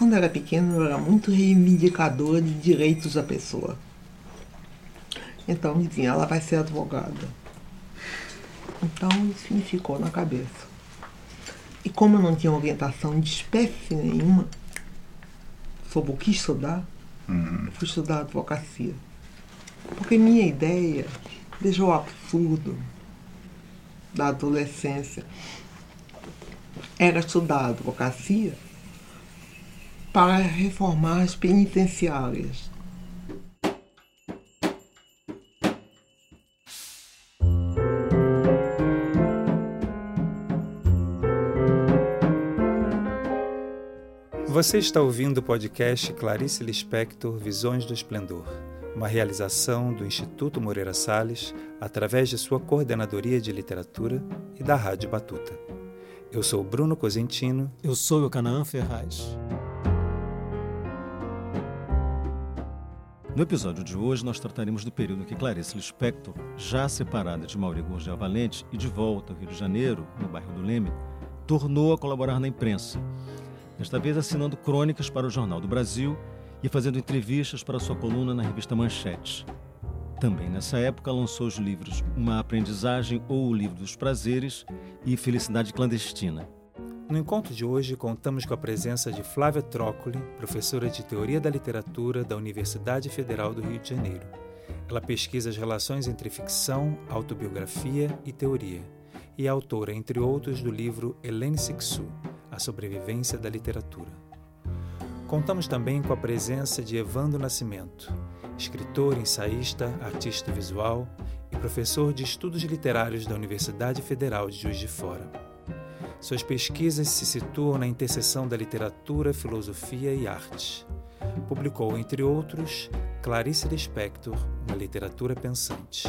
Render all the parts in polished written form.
quando eu era pequena, eu era muito reivindicadora de direitos da pessoa. Então, dizia, ela vai ser advogada. Então, isso me ficou na cabeça. E como eu não tinha orientação de espécie nenhuma sobre o que estudar, eu fui estudar advocacia. Porque minha ideia, veja o absurdo da adolescência, era estudar advocacia para reformar as penitenciárias. Você está ouvindo o podcast Clarice Lispector, Visões do Esplendor, uma realização do Instituto Moreira Salles, através de sua coordenadoria de literatura e da Rádio Batuta. Eu sou Bruno Cosentino. Eu sou o Canaã Ferraz. No episódio de hoje, nós trataremos do período em que Clarice Lispector, já separada de Maury Gurgel Valente e de volta ao Rio de Janeiro, no bairro do Leme, tornou a colaborar na imprensa, desta vez assinando crônicas para o Jornal do Brasil e fazendo entrevistas para sua coluna na revista Manchete. Também nessa época lançou os livros Uma Aprendizagem ou O Livro dos Prazeres e Felicidade Clandestina. No encontro de hoje, contamos com a presença de Flávia Trócoli, professora de Teoria da Literatura da Universidade Federal do Rio de Janeiro. Ela pesquisa as relações entre ficção, autobiografia e teoria, e é autora, entre outros, do livro Hélène Cixous, A Sobrevivência da Literatura. Contamos também com a presença de Evandro Nascimento, escritor, ensaísta, artista visual e professor de estudos literários da Universidade Federal de Juiz de Fora. Suas pesquisas se situam na interseção da literatura, filosofia e arte. Publicou, entre outros, Clarice Lispector, Uma Literatura Pensante.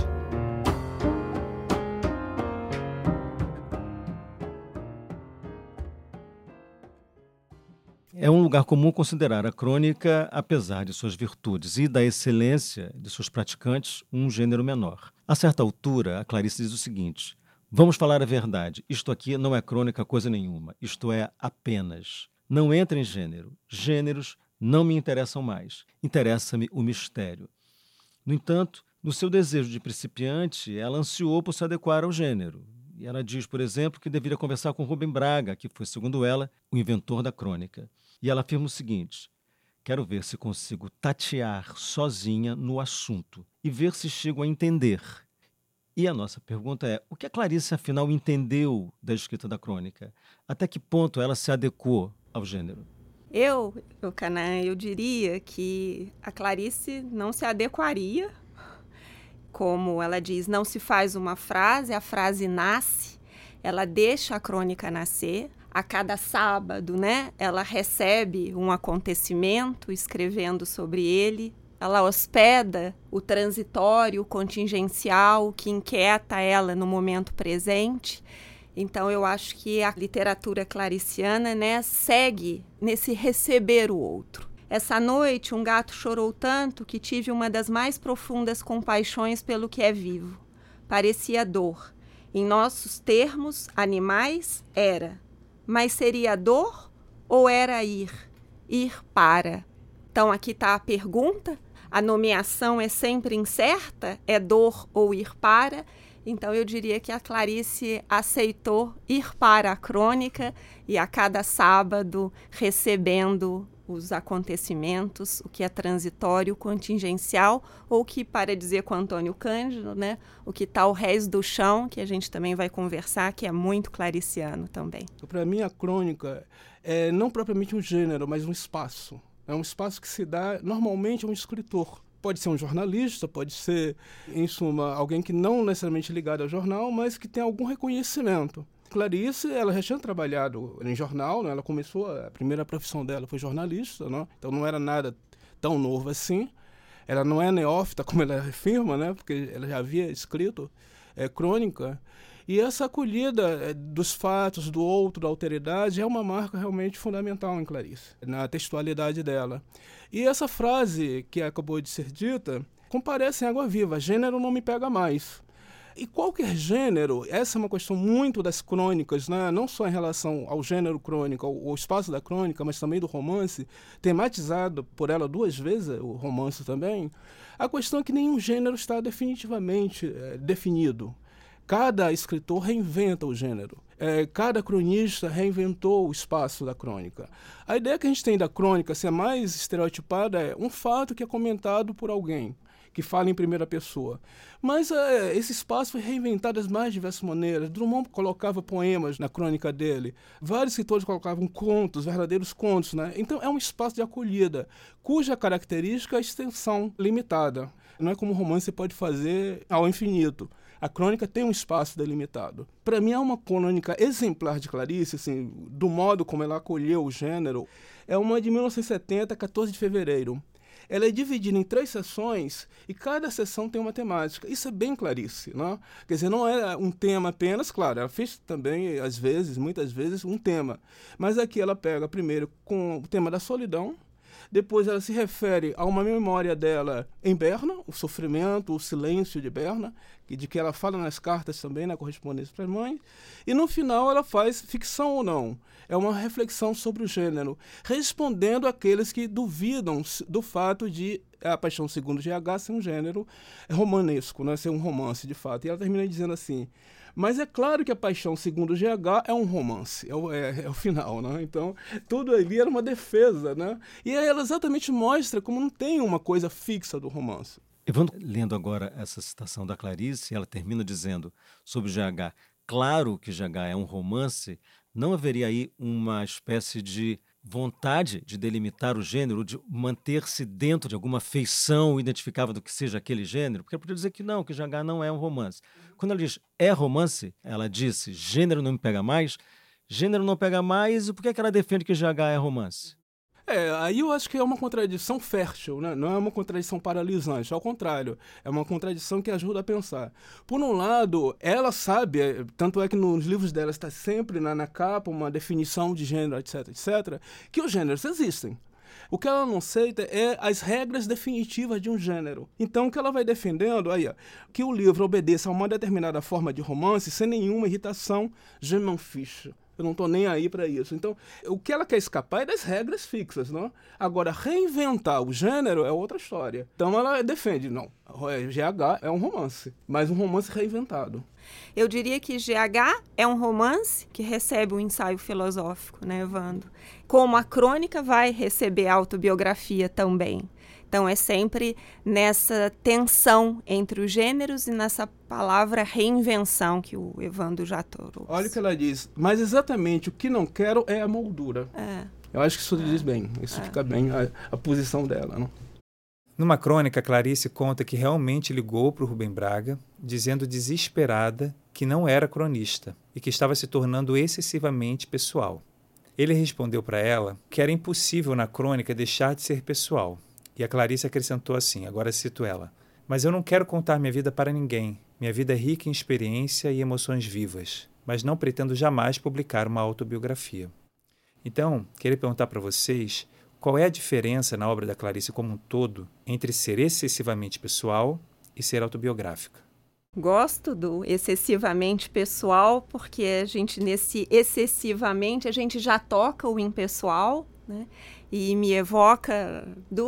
É um lugar comum considerar a crônica, apesar de suas virtudes e da excelência de seus praticantes, um gênero menor. A certa altura, a Clarice diz o seguinte: vamos falar a verdade, isto aqui não é crônica coisa nenhuma, isto é apenas. Não entra em gênero. Gêneros não me interessam mais. Interessa-me o mistério. No entanto, no seu desejo de principiante, ela ansiou por se adequar ao gênero. E ela diz, por exemplo, que deveria conversar com Rubem Braga, que foi, segundo ela, o inventor da crônica. E ela afirma o seguinte: quero ver se consigo tatear sozinha no assunto e ver se chego a entender. E a nossa pergunta é: o que a Clarice, afinal, entendeu da escrita da crônica? Até que ponto ela se adequou ao gênero? Canaã, eu diria que a Clarice não se adequaria. Como ela diz, não se faz uma frase, a frase nasce. Ela deixa a crônica nascer. A cada sábado, ela recebe um acontecimento, escrevendo sobre ele. Ela hospeda o transitório, o contingencial, o que inquieta ela no momento presente. Então, eu acho que a literatura clariciana, segue nesse receber o outro. Essa noite, um gato chorou tanto que tive uma das mais profundas compaixões pelo que é vivo. Parecia dor. Em nossos termos, animais, era. Mas seria dor ou era ir? Ir para. Então, aqui está a pergunta. A nomeação é sempre incerta? É dor ou ir para? Então, eu diria que a Clarice aceitou ir para a crônica e a cada sábado recebendo os acontecimentos, o que é transitório, contingencial, ou que, para dizer com Antônio Cândido, o que está o réis do chão, que a gente também vai conversar, que é muito clariciano também. Para mim, a crônica é não propriamente um gênero, mas um espaço. É um espaço que se dá normalmente a um escritor. Pode ser um jornalista, pode ser, em suma, alguém que não necessariamente ligado ao jornal, mas que tem algum reconhecimento. Clarice, ela já tinha trabalhado em jornal, ela começou, a primeira profissão dela foi jornalista, então não era nada tão novo assim. Ela não é neófita, como ela afirma, porque ela já havia escrito crônica. E essa acolhida dos fatos, do outro, da alteridade, é uma marca realmente fundamental em Clarice, na textualidade dela. E essa frase que acabou de ser dita comparece em água viva: gênero não me pega mais. E qualquer gênero, essa é uma questão muito das crônicas, né? Não só em relação ao gênero crônica, ao espaço da crônica, mas também do romance, tematizado por ela 2 vezes, o romance também. A questão é que nenhum gênero está definitivamente definido. Cada escritor reinventa o gênero. Cada cronista reinventou o espaço da crônica. A ideia que a gente tem da crônica ser mais estereotipada é um fato que é comentado por alguém, que fala em primeira pessoa. Mas esse espaço foi reinventado das mais diversas maneiras. Drummond colocava poemas na crônica dele. Vários escritores colocavam contos, verdadeiros contos, né? Então é um espaço de acolhida, cuja característica é a extensão limitada. Não é como o romance você pode fazer ao infinito. A crônica tem um espaço delimitado. Para mim, é uma crônica exemplar de Clarice, assim, do modo como ela acolheu o gênero. É uma de 1970, 14 de fevereiro. Ela é dividida em 3 sessões e cada sessão tem uma temática. Isso é bem Clarice, né? Quer dizer, não é um tema apenas, claro, ela fez também, às vezes, muitas vezes, um tema. Mas aqui ela pega primeiro com o tema da solidão, depois ela se refere a uma memória dela em Berna, o sofrimento, o silêncio de Berna, de que ela fala nas cartas também, na correspondência para as mães, e no final ela faz ficção ou não. É uma reflexão sobre o gênero, respondendo àqueles que duvidam do fato de A Paixão Segundo GH ser um gênero romanesco, né? Ser um romance de fato. E ela termina dizendo assim: mas é claro que A Paixão Segundo GH é um romance, é o final, né? Então, tudo ali era uma defesa, né? E aí ela exatamente mostra como não tem uma coisa fixa do romance. Evandro, lendo agora essa citação da Clarice, ela termina dizendo sobre GH, claro que GH é um romance, não haveria aí uma espécie de vontade de delimitar o gênero, de manter-se dentro de alguma feição identificável do que seja aquele gênero? Porque ela podia dizer que não, que GH não é um romance. Quando ela diz é romance, ela disse gênero não me pega mais, gênero não pega mais, e por que ela defende que GH é romance? Aí eu acho que é uma contradição fértil, né? Não é uma contradição paralisante, ao contrário, é uma contradição que ajuda a pensar. Por um lado, ela sabe, tanto é que nos livros dela está sempre na capa uma definição de gênero, etc, etc, que os gêneros existem. O que ela não aceita é as regras definitivas de um gênero. Então, o que ela vai defendendo aí, que o livro obedeça a uma determinada forma de romance sem nenhuma irritação, je m'en fiche. Eu não estou nem aí para isso. Então, o que ela quer escapar é das regras fixas, não? Agora, reinventar o gênero é outra história. Então, ela defende, não, GH é um romance, mas um romance reinventado. Eu diria que GH é um romance que recebe um ensaio filosófico, né, Evandro? Como a crônica vai receber a autobiografia também. Então, é sempre nessa tensão entre os gêneros e nessa palavra reinvenção que o Evandro já trouxe. Olha o que ela diz, mas exatamente o que não quero é a moldura. Eu acho que isso diz bem, isso fica bem a posição dela, não? Numa crônica, Clarice conta que realmente ligou para o Rubem Braga, dizendo desesperada que não era cronista e que estava se tornando excessivamente pessoal. Ele respondeu para ela que era impossível na crônica deixar de ser pessoal. E a Clarice acrescentou assim, agora cito ela: mas eu não quero contar minha vida para ninguém. Minha vida é rica em experiência e emoções vivas, mas não pretendo jamais publicar uma autobiografia. Então, queria perguntar para vocês qual é a diferença na obra da Clarice como um todo entre ser excessivamente pessoal e ser autobiográfica. Gosto do excessivamente pessoal, porque a gente, nesse excessivamente, a gente já toca o impessoal, né? E me evoca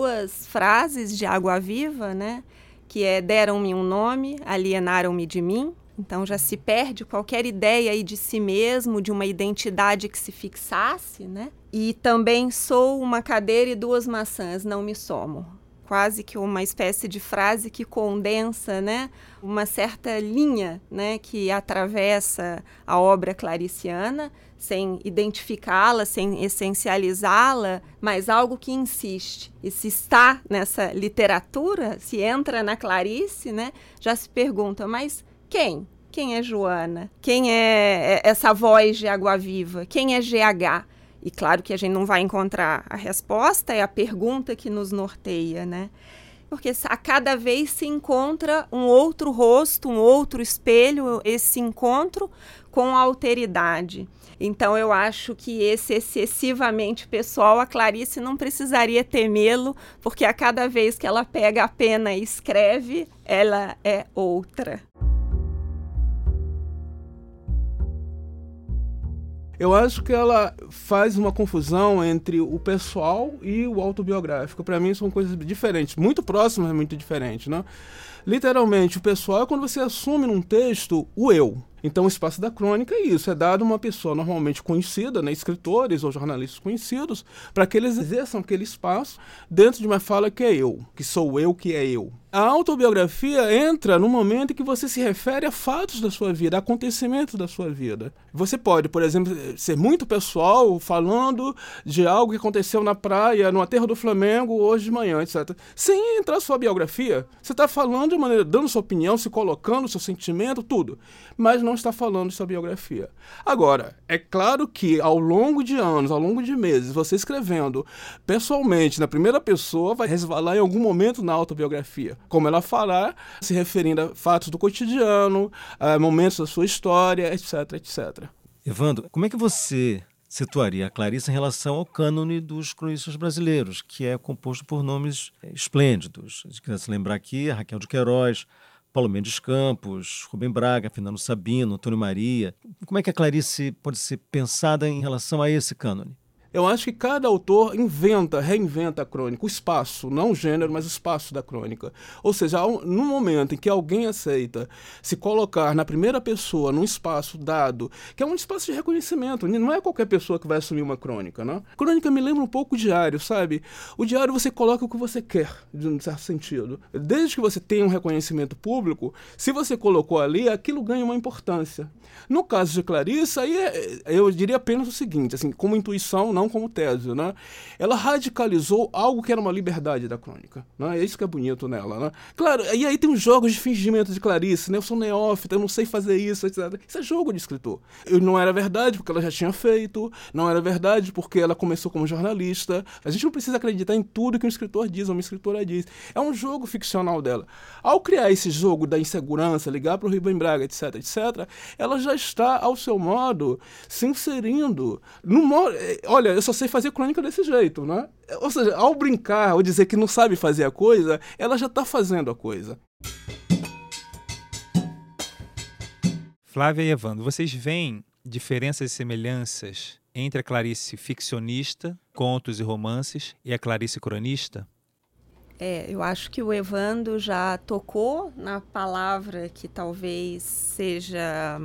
2 frases de Água Viva, né? Que é: deram-me um nome, alienaram-me de mim. Então já se perde qualquer ideia aí de si mesmo, de uma identidade que se fixasse, né? E também sou uma cadeira e 2 maçãs, não me somo. Quase que uma espécie de frase que condensa, né, uma certa linha, né, que atravessa a obra clariciana, sem identificá-la, sem essencializá-la, mas algo que insiste. E se está nessa literatura, se entra na Clarice, né, já se pergunta, mas quem? Quem é Joana? Quem é essa voz de Água Viva? Quem é GH? E claro que a gente não vai encontrar a resposta, é a pergunta que nos norteia, né? Porque a cada vez se encontra um outro rosto, um outro espelho, esse encontro com a alteridade. Então, eu acho que esse excessivamente pessoal, a Clarice não precisaria temê-lo, porque a cada vez que ela pega a pena e escreve, ela é outra. Eu acho que ela faz uma confusão entre o pessoal e o autobiográfico. Para mim são coisas diferentes, muito próximas, mas muito diferentes, né? Literalmente, o pessoal é quando você assume num texto o eu. Então, o espaço da crônica é isso, é dado a uma pessoa normalmente conhecida, né, escritores ou jornalistas conhecidos, para que eles exerçam aquele espaço dentro de uma fala que é eu, que sou eu, que é eu. A autobiografia entra no momento em que você se refere a fatos da sua vida, a acontecimentos da sua vida. Você pode, por exemplo, ser muito pessoal, falando de algo que aconteceu na praia, no aterro do Flamengo, hoje de manhã, etc. Sem entrar na sua biografia. Você está falando de maneira, dando sua opinião, se colocando, seu sentimento, tudo. Mas não está falando de sua biografia. Agora, é claro que ao longo de anos, ao longo de meses, você escrevendo pessoalmente, na primeira pessoa, vai resvalar em algum momento na autobiografia. Como ela falar, se referindo a fatos do cotidiano, a momentos da sua história, etc, etc. Evandro, como é que você situaria a Clarice em relação ao cânone dos cronistas brasileiros, que é composto por nomes esplêndidos? A gente quer se lembrar aqui, a Raquel de Queiroz, Paulo Mendes Campos, Rubem Braga, Fernando Sabino, Antônio Maria. Como é que a Clarice pode ser pensada em relação a esse cânone? Eu acho que cada autor reinventa a crônica, o espaço, não o gênero, mas o espaço da crônica. Ou seja, no momento em que alguém aceita se colocar na primeira pessoa, num espaço dado, que é um espaço de reconhecimento, não é qualquer pessoa que vai assumir uma crônica, né? Crônica me lembra um pouco o diário, sabe? O diário você coloca o que você quer, de um certo sentido. Desde que você tenha um reconhecimento público, se você colocou ali, aquilo ganha uma importância. No caso de Clarice, aí eu diria apenas o seguinte, assim, como intuição, não como tese, né? Ela radicalizou algo que era uma liberdade da crônica, né? É isso que é bonito nela, né? Claro, e aí tem os jogos de fingimento de Clarice, né? Eu sou neófita, eu não sei fazer isso, etc. Isso é jogo de escritor. Não era verdade porque ela já tinha feito, não era verdade porque ela começou como jornalista. A gente não precisa acreditar em tudo que um escritor diz ou uma escritora diz. É um jogo ficcional dela. Ao criar esse jogo da insegurança, ligar para o Rubem Braga, etc, etc, ela já está, ao seu modo, se inserindo no modo... Olha, eu só sei fazer crônica desse jeito, né? Ou seja, ao brincar, ou dizer que não sabe fazer a coisa, ela já está fazendo a coisa. Flávia e Evandro, vocês veem diferenças e semelhanças entre a Clarice ficcionista, contos e romances, e a Clarice cronista? Eu acho que o Evandro já tocou na palavra que talvez seja...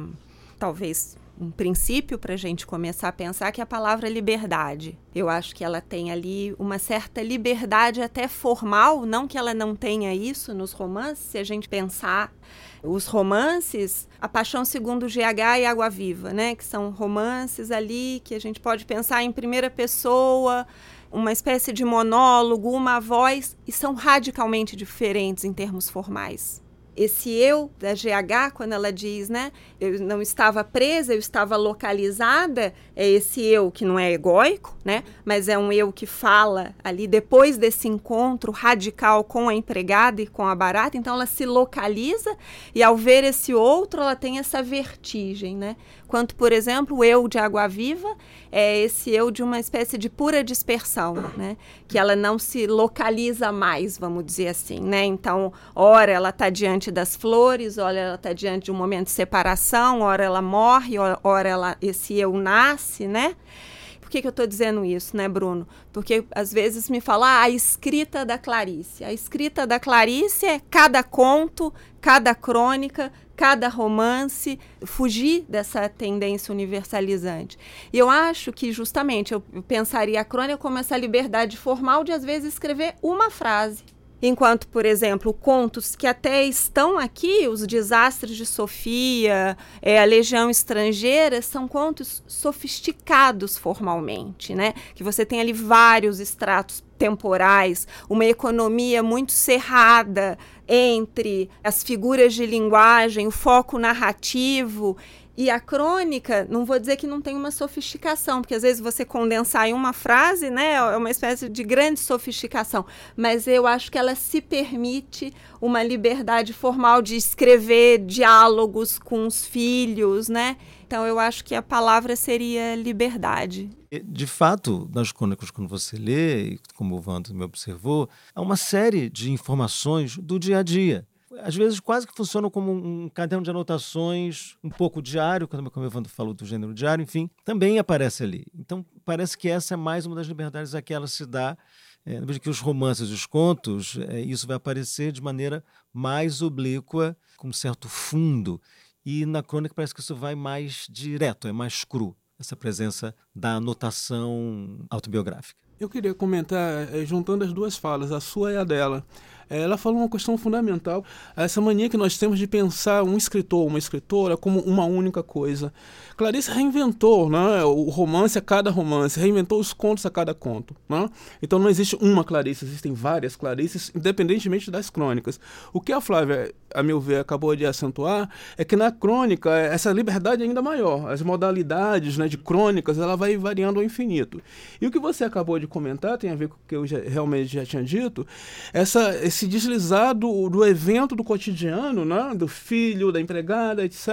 um princípio para a gente começar a pensar, que é a palavra liberdade. Eu acho que ela tem ali uma certa liberdade até formal, não que ela não tenha isso nos romances. Se a gente pensar os romances, A Paixão Segundo GH e Água Viva, né? Que são romances ali que a gente pode pensar em primeira pessoa, uma espécie de monólogo, uma voz, e são radicalmente diferentes em termos formais. Esse eu da GH, quando ela diz, né, eu não estava presa, eu estava localizada, é esse eu que não é egóico, né, mas é um eu que fala ali depois desse encontro radical com a empregada e com a barata. Então ela se localiza e ao ver esse outro ela tem essa vertigem, né? Quanto, por exemplo, o eu de Água Viva é esse eu de uma espécie de pura dispersão, né? Que ela não se localiza mais, vamos dizer assim, né? Então, ora ela está diante das flores, ora ela está diante de um momento de separação, ora ela morre, ora esse eu nasce, né? Por que eu estou dizendo isso, né, Bruno? Porque às vezes me falam, a escrita da Clarice. A escrita da Clarice é cada conto, cada crônica, cada romance, fugir dessa tendência universalizante. E eu acho que justamente eu pensaria a crônica como essa liberdade formal de às vezes escrever uma frase. Enquanto, por exemplo, contos que até estão aqui, Os Desastres de Sofia, A Legião Estrangeira, são contos sofisticados formalmente, né? Que você tem ali vários estratos temporais, uma economia muito cerrada entre as figuras de linguagem, o foco narrativo. E a crônica, não vou dizer que não tem uma sofisticação, porque às vezes você condensar em uma frase, né, é uma espécie de grande sofisticação, mas eu acho que ela se permite uma liberdade formal de escrever diálogos com os filhos, né? Então eu acho que a palavra seria liberdade. De fato, nas crônicas, quando você lê, e como o Evandro me observou, há uma série de informações do dia a dia. às vezes quase que funcionam como um caderno de anotações, um pouco diário, como o Evandro falou do gênero diário, enfim, também aparece ali. Então, parece que essa é mais uma das liberdades a que ela se dá. Na vez que os romances e os contos, isso vai aparecer de maneira mais oblíqua, com um certo fundo. E na crônica parece que isso vai mais direto, é mais cru, essa presença da anotação autobiográfica. Eu queria comentar, juntando as duas falas, a sua e a dela. Ela falou uma questão fundamental, essa mania que nós temos de pensar um escritor, uma escritora, como uma única coisa. Clarice reinventou, né, o romance a cada romance, reinventou os contos a cada conto. Né? Então não existe uma Clarice, existem várias Clarices, independentemente das crônicas. O que a Flávia, a meu ver, acabou de acentuar é que na crônica essa liberdade é ainda maior. As modalidades, né, de crônicas, ela vai variando ao infinito. E o que você acabou de comentar tem a ver com o que eu realmente já tinha dito, esse deslizar do evento do cotidiano, né, do filho, da empregada, etc.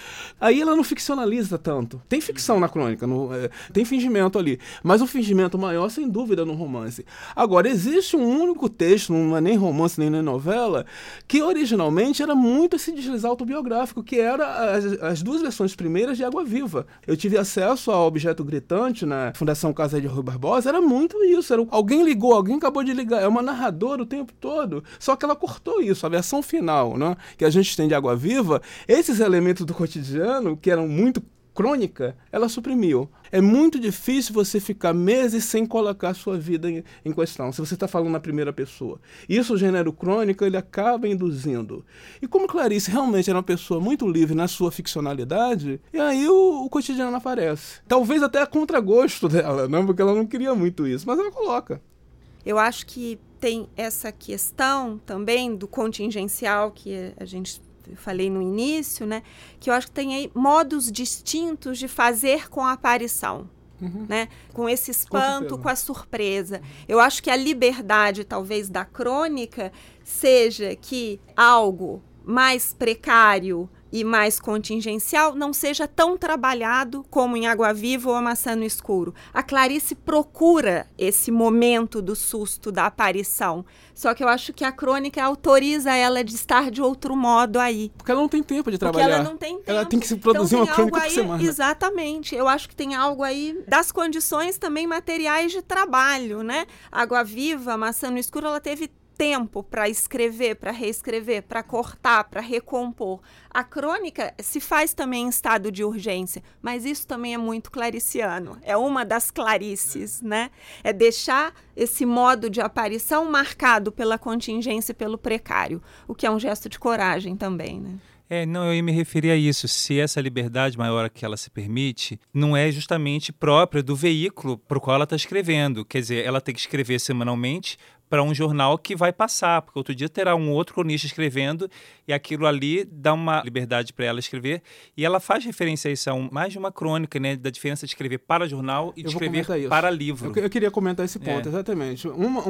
Aí ela não ficcionaliza tanto. Tem ficção na crônica, tem fingimento ali, mas o fingimento maior, sem dúvida, no romance. Agora, existe um único texto, não é nem romance, nem novela, que originalmente era muito esse deslizar autobiográfico, que era as duas versões primeiras de Água Viva. Eu tive acesso ao Objeto Gritante na Fundação Casa de Rui Barbosa, era muito isso. Alguém ligou, alguém acabou de ligar, é uma narradora o tempo todo. Só que ela cortou isso, a versão final, né, que a gente tem de Água Viva, esses elementos do cotidiano, que eram muito crônica, ela suprimiu. É muito difícil você ficar meses sem colocar a sua vida em questão, se você está falando na primeira pessoa. Isso, o gênero crônica, ele acaba induzindo. E como Clarice realmente era uma pessoa muito livre na sua ficcionalidade, e aí o cotidiano aparece. Talvez até a contragosto dela, né, porque ela não queria muito isso, mas ela coloca. Eu acho que tem essa questão também do contingencial que a gente falei no início, né? Que eu acho que tem aí modos distintos de fazer com a aparição. Né? Com esse espanto, com a surpresa. Eu acho que a liberdade, talvez, da crônica seja que algo mais precário e mais contingencial não seja tão trabalhado como em Água Viva ou A Maçã no Escuro. A Clarice procura esse momento do susto, da aparição. Só que eu acho que a crônica autoriza ela de estar de outro modo aí. Porque ela não tem tempo de trabalhar. Porque ela não tem tempo. Ela tem que se produzir uma crônica por semana. Exatamente. Eu acho que tem algo aí das condições também materiais de trabalho, né? Água Viva, A Maçã no Escuro, ela teve tempo para escrever, para reescrever, para cortar, para recompor. A crônica se faz também em estado de urgência, mas isso também é muito clariciano. É uma das Clarices, né? É deixar esse modo de aparição marcado pela contingência e pelo precário, o que é um gesto de coragem também, né? Não, eu ia me referir a isso. Se essa liberdade maior que ela se permite não é justamente própria do veículo para o qual ela está escrevendo. Quer dizer, ela tem que escrever semanalmente para um jornal que vai passar, porque outro dia terá um outro cronista escrevendo e aquilo ali dá uma liberdade para ela escrever. E ela faz referência a isso, mais de uma crônica, né, da diferença de escrever para jornal e de escrever para livro. Eu queria comentar esse ponto, exatamente.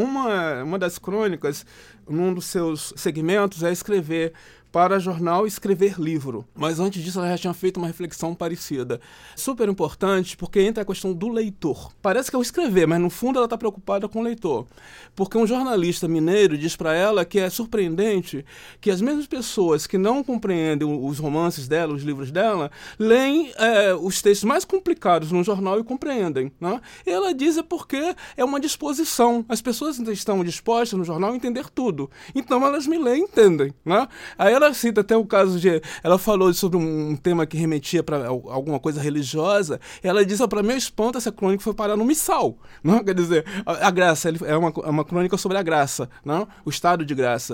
Uma das crônicas, num dos seus segmentos, é escrever para jornal e escrever livro. Mas antes disso ela já tinha feito uma reflexão parecida. Super importante, porque entra a questão do leitor. Parece que é o escrever, mas no fundo ela está preocupada com o leitor. Porque um jornalista mineiro diz para ela que é surpreendente que as mesmas pessoas que não compreendem os romances dela, os livros dela, leem os textos mais complicados no jornal e compreendem. Né? E ela diz porque é uma disposição. As pessoas estão dispostas no jornal a entender tudo. Então elas me leem e entendem. Né? Aí ela cita até o caso de... Ela falou sobre um tema que remetia para alguma coisa religiosa. Ela diz, para meu espanto, essa crônica foi parar no missal. Não? Quer dizer, a graça é uma crônica sobre a graça, não? O estado de graça.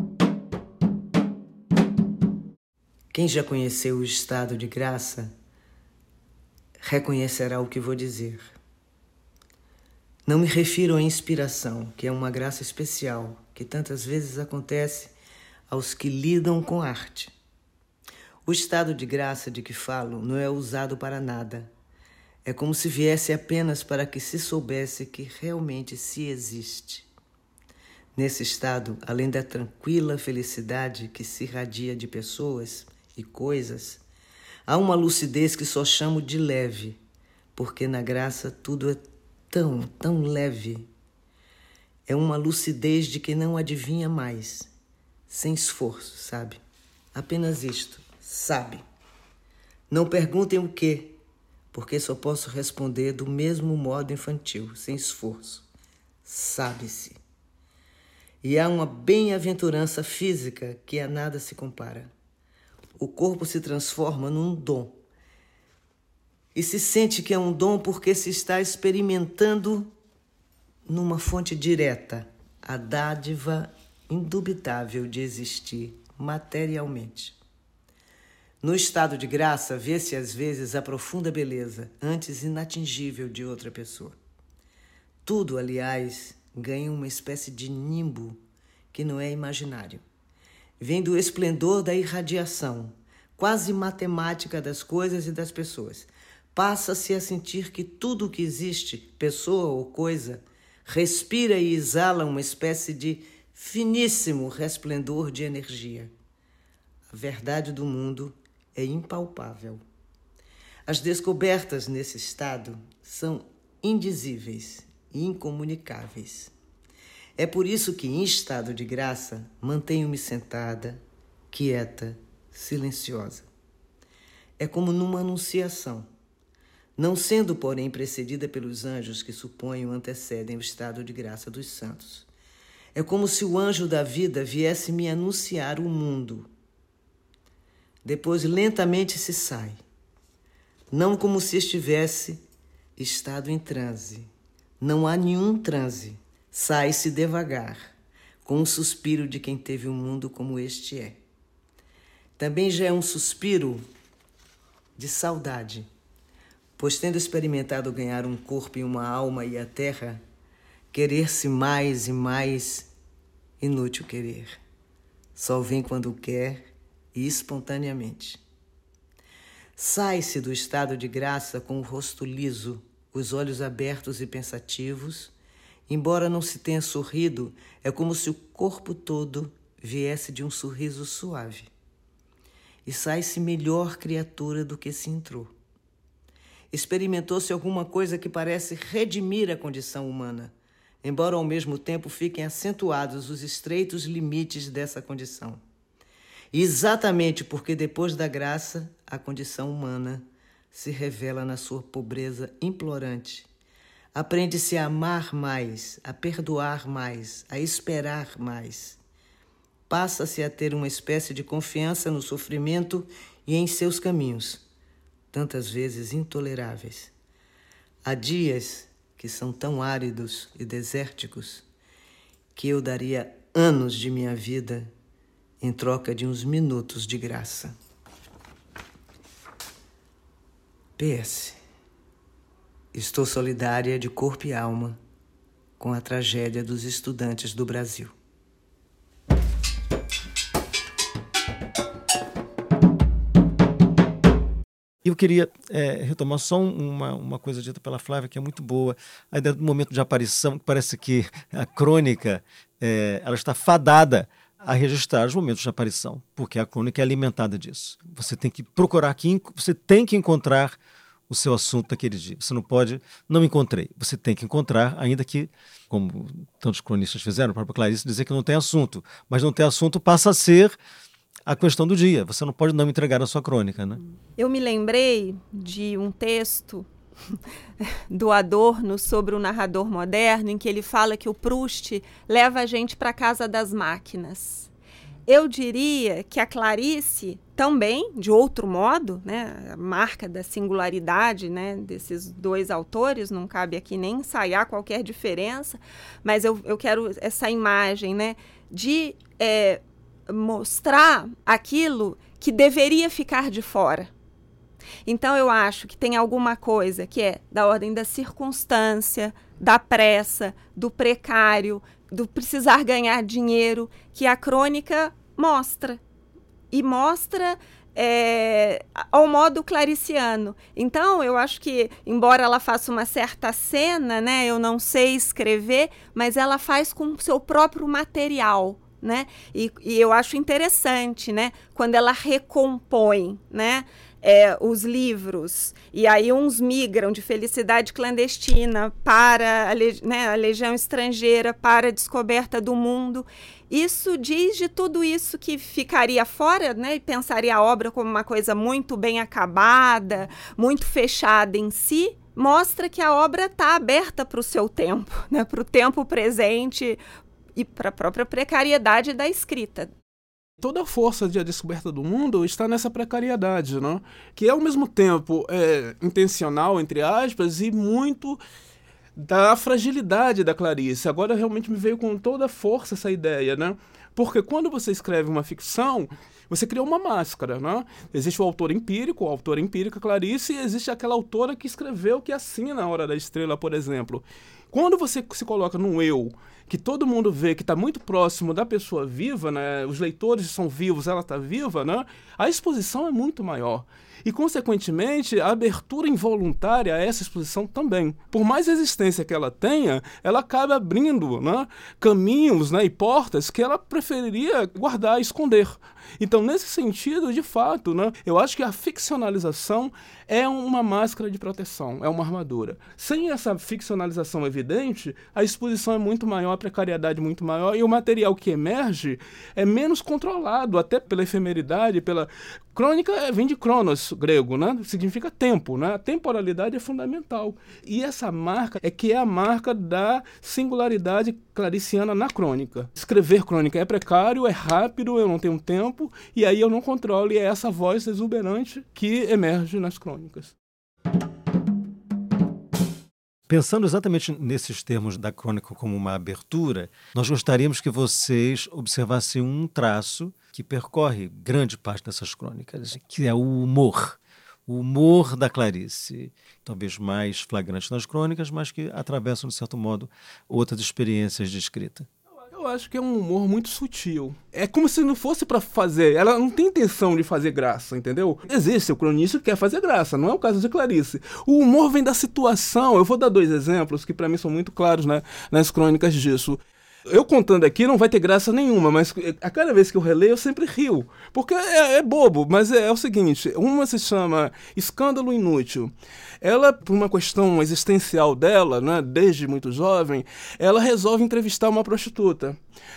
Quem já conheceu o estado de graça reconhecerá o que vou dizer. Não me refiro à inspiração, que é uma graça especial, que tantas vezes acontece aos que lidam com arte. O estado de graça de que falo não é usado para nada. É como se viesse apenas para que se soubesse que realmente se existe. Nesse estado, além da tranquila felicidade que se irradia de pessoas e coisas, há uma lucidez que só chamo de leve, porque na graça tudo é tão, tão leve. É uma lucidez de quem não adivinha mais. sem esforço, sabe? Apenas isto, sabe. Não perguntem o quê, porque só posso responder do mesmo modo infantil, sem esforço. Sabe-se. E há uma bem-aventurança física que a nada se compara. O corpo se transforma num dom. E se sente que é um dom porque se está experimentando numa fonte direta a dádiva indubitável de existir materialmente. No estado de graça, vê-se às vezes a profunda beleza, antes inatingível de outra pessoa. Tudo, aliás, ganha uma espécie de nimbo que não é imaginário. Vem do esplendor da irradiação, quase matemática das coisas e das pessoas. Passa-se a sentir que tudo o que existe, pessoa ou coisa, respira e exala uma espécie de finíssimo resplendor de energia. A verdade do mundo é impalpável. As descobertas nesse estado são indizíveis e incomunicáveis. É por isso que, em estado de graça, mantenho-me sentada, quieta, silenciosa. É como numa anunciação, não sendo, porém, precedida pelos anjos que suponho antecedem o estado de graça dos santos. É como se o anjo da vida viesse me anunciar o mundo. Depois, lentamente se sai, não como se estivesse estado em transe. Não há nenhum transe. Sai-se devagar, com um suspiro de quem teve um mundo como este é. Também já é um suspiro de saudade, pois tendo experimentado ganhar um corpo e uma alma e a terra, querer-se mais e mais, inútil querer. Só vem quando quer e espontaneamente. Sai-se do estado de graça com o rosto liso, os olhos abertos e pensativos. Embora não se tenha sorrido, é como se o corpo todo viesse de um sorriso suave. E sai-se melhor criatura do que se entrou. Experimentou-se alguma coisa que parece redimir a condição humana, embora ao mesmo tempo fiquem acentuados os estreitos limites dessa condição. E exatamente porque depois da graça, a condição humana se revela na sua pobreza implorante. Aprende-se a amar mais, a perdoar mais, a esperar mais. Passa-se a ter uma espécie de confiança no sofrimento e em seus caminhos, tantas vezes intoleráveis. Há dias que são tão áridos e desérticos que eu daria anos de minha vida em troca de uns minutos de graça. PS. Estou solidária de corpo e alma com a tragédia dos estudantes do Brasil. Eu queria retomar só uma coisa dita pela Flávia, que é muito boa. Aí, no momento de aparição, parece que a crônica ela está fadada a registrar os momentos de aparição, porque a crônica é alimentada disso. Você tem que procurar aqui, você tem que encontrar o seu assunto daquele dia. Você não pode, não encontrei. Você tem que encontrar, ainda que, como tantos cronistas fizeram, a própria Clarice dizer que não tem assunto. Mas não ter assunto passa a ser a questão do dia. Você não pode não entregar a sua crônica, né? Eu me lembrei de um texto do Adorno sobre o narrador moderno, em que ele fala que o Proust leva a gente para a casa das máquinas. Eu diria que a Clarice também, de outro modo, né, a marca da singularidade, né, desses dois autores, não cabe aqui nem ensaiar qualquer diferença, mas eu quero essa imagem, né, de mostrar aquilo que deveria ficar de fora. Então, eu acho que tem alguma coisa que é da ordem da circunstância, da pressa, do precário, do precisar ganhar dinheiro, que a crônica mostra. E mostra ao modo clariciano. Então, eu acho que, embora ela faça uma certa cena, né, eu não sei escrever, mas ela faz com o seu próprio material. Né? E eu acho interessante, né? Quando ela recompõe, né? os livros, e aí uns migram de Felicidade Clandestina para a Legião Estrangeira, para a Descoberta do Mundo. Isso diz de tudo isso que ficaria fora, né, e pensaria a obra como uma coisa muito bem acabada, muito fechada em si, mostra que a obra está aberta para o seu tempo, né, para o tempo presente e para a própria precariedade da escrita. Toda a força de A Descoberta do Mundo está nessa precariedade, né? Que é ao mesmo tempo intencional, entre aspas, e muito da fragilidade da Clarice. Agora realmente me veio com toda a força essa ideia, né? Porque quando você escreve uma ficção, você cria uma máscara, né? Existe o autor empírico, a autora empírica Clarice, e existe aquela autora que escreveu, que assina A Hora da Estrela, por exemplo. Quando você se coloca num eu, que todo mundo vê que está muito próximo da pessoa viva, né? Os leitores são vivos, ela está viva, né? A exposição é muito maior. E, consequentemente, a abertura involuntária a essa exposição também. Por mais resistência que ela tenha, ela acaba abrindo, né, caminhos, né, e portas que ela preferiria guardar, esconder. Então, nesse sentido, de fato, né, eu acho que a ficcionalização é uma máscara de proteção, é uma armadura. Sem essa ficcionalização evidente, a exposição é muito maior, a precariedade muito maior, e o material que emerge é menos controlado, até pela efemeridade, pela... Crônica vem de cronos, grego, né? Significa tempo, né? A temporalidade é fundamental. E essa marca que é a marca da singularidade clariciana na crônica. Escrever crônica é precário, é rápido, eu não tenho tempo, e aí eu não controlo, e é essa voz exuberante que emerge nas crônicas. Pensando exatamente nesses termos da crônica como uma abertura, nós gostaríamos que vocês observassem um traço que percorre grande parte dessas crônicas, que é o humor. O humor da Clarice, talvez mais flagrante nas crônicas, mas que atravessam, de certo modo, outras experiências de escrita. Eu acho que é um humor muito sutil. É como se não fosse pra fazer... Ela não tem intenção de fazer graça, entendeu? Existe o cronista que quer fazer graça, não é o caso de Clarice. O humor vem da situação. Eu vou dar 2 exemplos que pra mim são muito claros, né, nas crônicas disso. Eu contando aqui não vai ter graça nenhuma, mas a cada vez que eu releio eu sempre rio. Porque é bobo, mas é o seguinte, uma se chama Escândalo Inútil. Ela, por uma questão existencial dela, né, desde muito jovem, ela resolve entrevistar uma prostituta.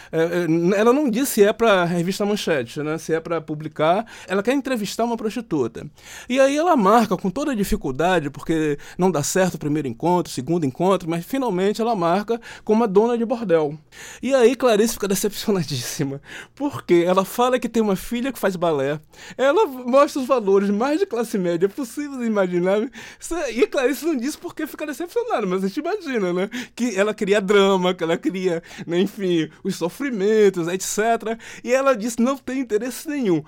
Ela não diz se é para a revista Manchete, né, se é para publicar, ela quer entrevistar uma prostituta. E aí ela marca com toda a dificuldade, porque não dá certo o primeiro encontro, o segundo encontro, mas finalmente ela marca com uma dona de bordel. E aí Clarice fica decepcionadíssima, porque ela fala que tem uma filha que faz balé, ela mostra os valores mais de classe média possíveis e imagináveis, e Clarice não diz porque fica decepcionada, mas a gente imagina, né, que ela queria drama, que ela queria, né, enfim, os sofrimentos, etc. E ela diz que não tem interesse nenhum.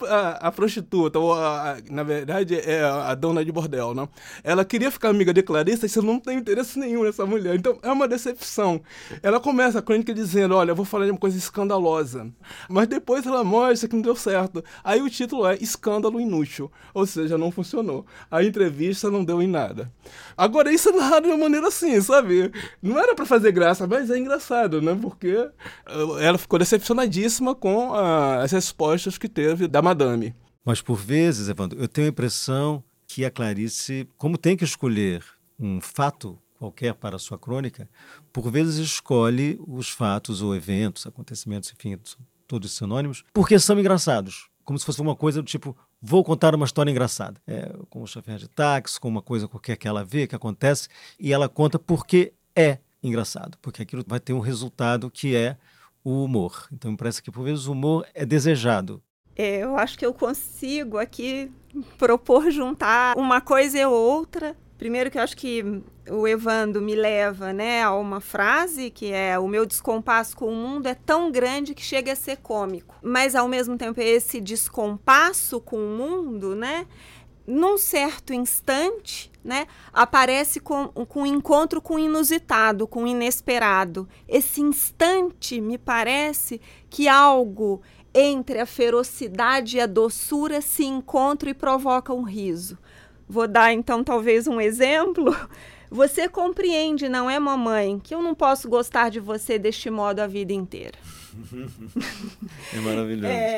A prostituta, ou na verdade é a dona de bordel, né? Ela queria ficar amiga de Clarice e disse, não tem interesse nenhum nessa mulher. Então é uma decepção. Ela começa a crônica dizendo, olha, eu vou falar de uma coisa escandalosa. Mas depois ela mostra que não deu certo. Aí o título é Escândalo Inútil. Ou seja, não funcionou. A entrevista não deu em nada. Agora isso é narrado de uma maneira assim, sabe? Não era pra fazer graça, mas é engraçado, né? Porque ela ficou decepcionadíssima com as respostas que teve da madame. Mas por vezes, Evandro, eu tenho a impressão que a Clarice, como tem que escolher um fato qualquer para a sua crônica, por vezes escolhe os fatos ou eventos, acontecimentos, enfim, todos sinônimos, porque são engraçados. Como se fosse uma coisa do tipo, vou contar uma história engraçada. Com o chofer de táxi, com uma coisa qualquer que ela vê, que acontece, e ela conta porque é engraçado, porque aquilo vai ter um resultado que é o humor. Então me parece que por vezes o humor é desejado. Eu acho que eu consigo aqui propor juntar uma coisa e outra. Primeiro que eu acho que o Evandro me leva, né, a uma frase que é o meu descompasso com o mundo é tão grande que chega a ser cômico. Mas ao mesmo tempo esse descompasso com o mundo, né, num certo instante, né, aparece com um encontro com o inusitado, com o inesperado. Esse instante me parece que algo entre a ferocidade e a doçura se encontra e provoca um riso. Vou dar, então, talvez um exemplo. Você compreende, não é, mamãe, que eu não posso gostar de você deste modo a vida inteira. É maravilhoso.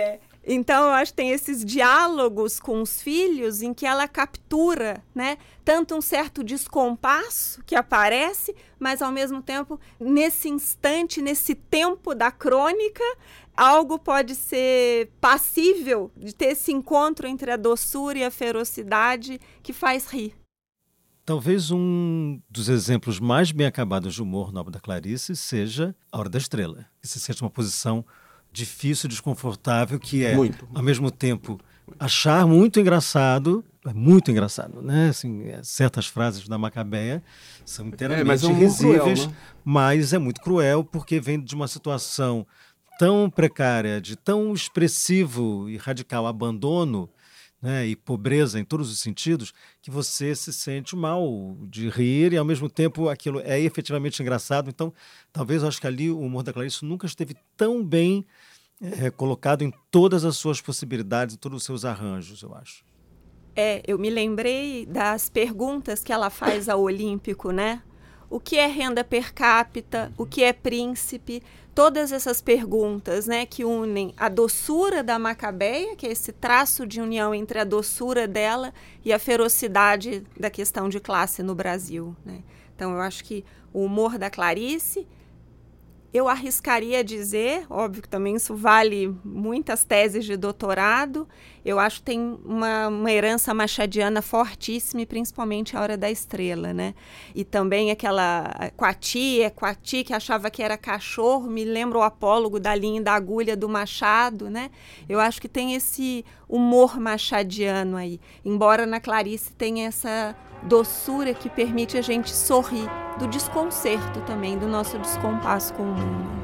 Então, eu acho que tem esses diálogos com os filhos em que ela captura, né, tanto um certo descompasso que aparece, mas, ao mesmo tempo, nesse instante, nesse tempo da crônica, algo pode ser passível de ter esse encontro entre a doçura e a ferocidade que faz rir. Talvez um dos exemplos mais bem acabados de humor na obra da Clarice seja A Hora da Estrela, que se sente uma posição difícil, desconfortável, que é, ao mesmo tempo, achar muito engraçado, né? Assim, certas frases da Macabeia são inteiramente risíveis, cruel, né? Mas é muito cruel porque vem de uma situação tão precária, de tão expressivo e radical abandono, né, e pobreza em todos os sentidos, que você se sente mal de rir e, ao mesmo tempo, aquilo é efetivamente engraçado. Então, talvez eu acho que ali o humor da Clarice nunca esteve tão bem colocado em todas as suas possibilidades, em todos os seus arranjos, eu acho. Eu me lembrei das perguntas que ela faz ao Olímpico, né? O que é renda per capita? O que é príncipe? Todas essas perguntas, né, que unem a doçura da Macabeia, que é esse traço de união entre a doçura dela e a ferocidade da questão de classe no Brasil, né? Então, eu acho que o humor da Clarice, eu arriscaria dizer, óbvio que também isso vale muitas teses de doutorado, eu acho que tem uma herança machadiana fortíssima, e principalmente A Hora da Estrela, né? E também aquela Coati, que achava que era cachorro, me lembra o apólogo da linha e da agulha do Machado, né? Eu acho que tem esse humor machadiano aí, embora na Clarice tenha essa doçura que permite a gente sorrir do desconcerto também, do nosso descompasso com o mundo.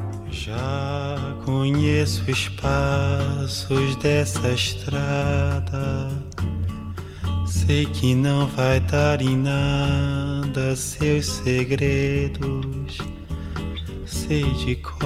Já conheço os passos dessa estrada, sei que não vai dar em nada seus segredos, sei de cor.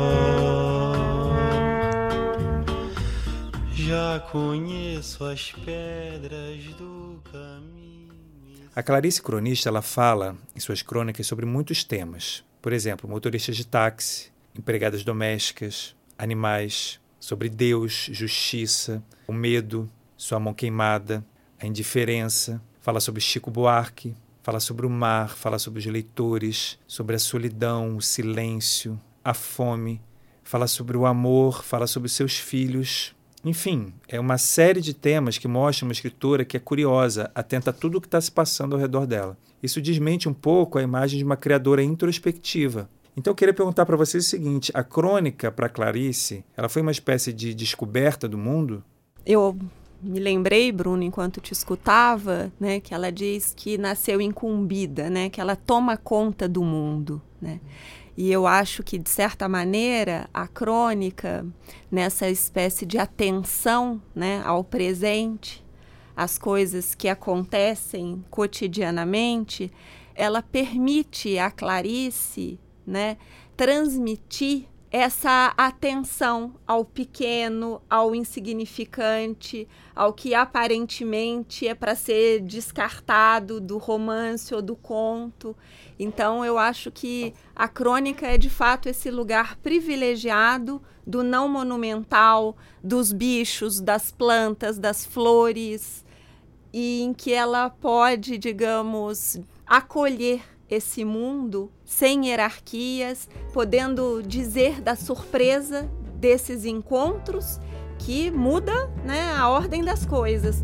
Já conheço as pedras do caminho. A Clarice cronista, ela fala em suas crônicas sobre muitos temas. Por exemplo, motoristas de táxi, empregadas domésticas, animais, sobre Deus, justiça, o medo, sua mão queimada, a indiferença. Fala sobre Chico Buarque, fala sobre o mar, fala sobre os leitores, sobre a solidão, o silêncio, a fome. Fala sobre o amor, fala sobre os seus filhos. Enfim, é uma série de temas que mostram uma escritora que é curiosa, atenta a tudo o que está se passando ao redor dela. Isso desmente um pouco a imagem de uma criadora introspectiva. Então eu queria perguntar para vocês o seguinte, a crônica para Clarice, ela foi uma espécie de descoberta do mundo? Eu me lembrei, Bruno, enquanto te escutava, né, que ela diz que nasceu incumbida, né, que ela toma conta do mundo, né? E eu acho que, de certa maneira, a crônica, nessa espécie de atenção, né, ao presente, às coisas que acontecem cotidianamente, ela permite à Clarice, né, transmitir essa atenção ao pequeno, ao insignificante, ao que aparentemente é para ser descartado do romance ou do conto. Então, eu acho que a crônica é, de fato, esse lugar privilegiado do não monumental, dos bichos, das plantas, das flores, e em que ela pode, digamos, acolher esse mundo sem hierarquias, podendo dizer da surpresa desses encontros que muda, né, a ordem das coisas.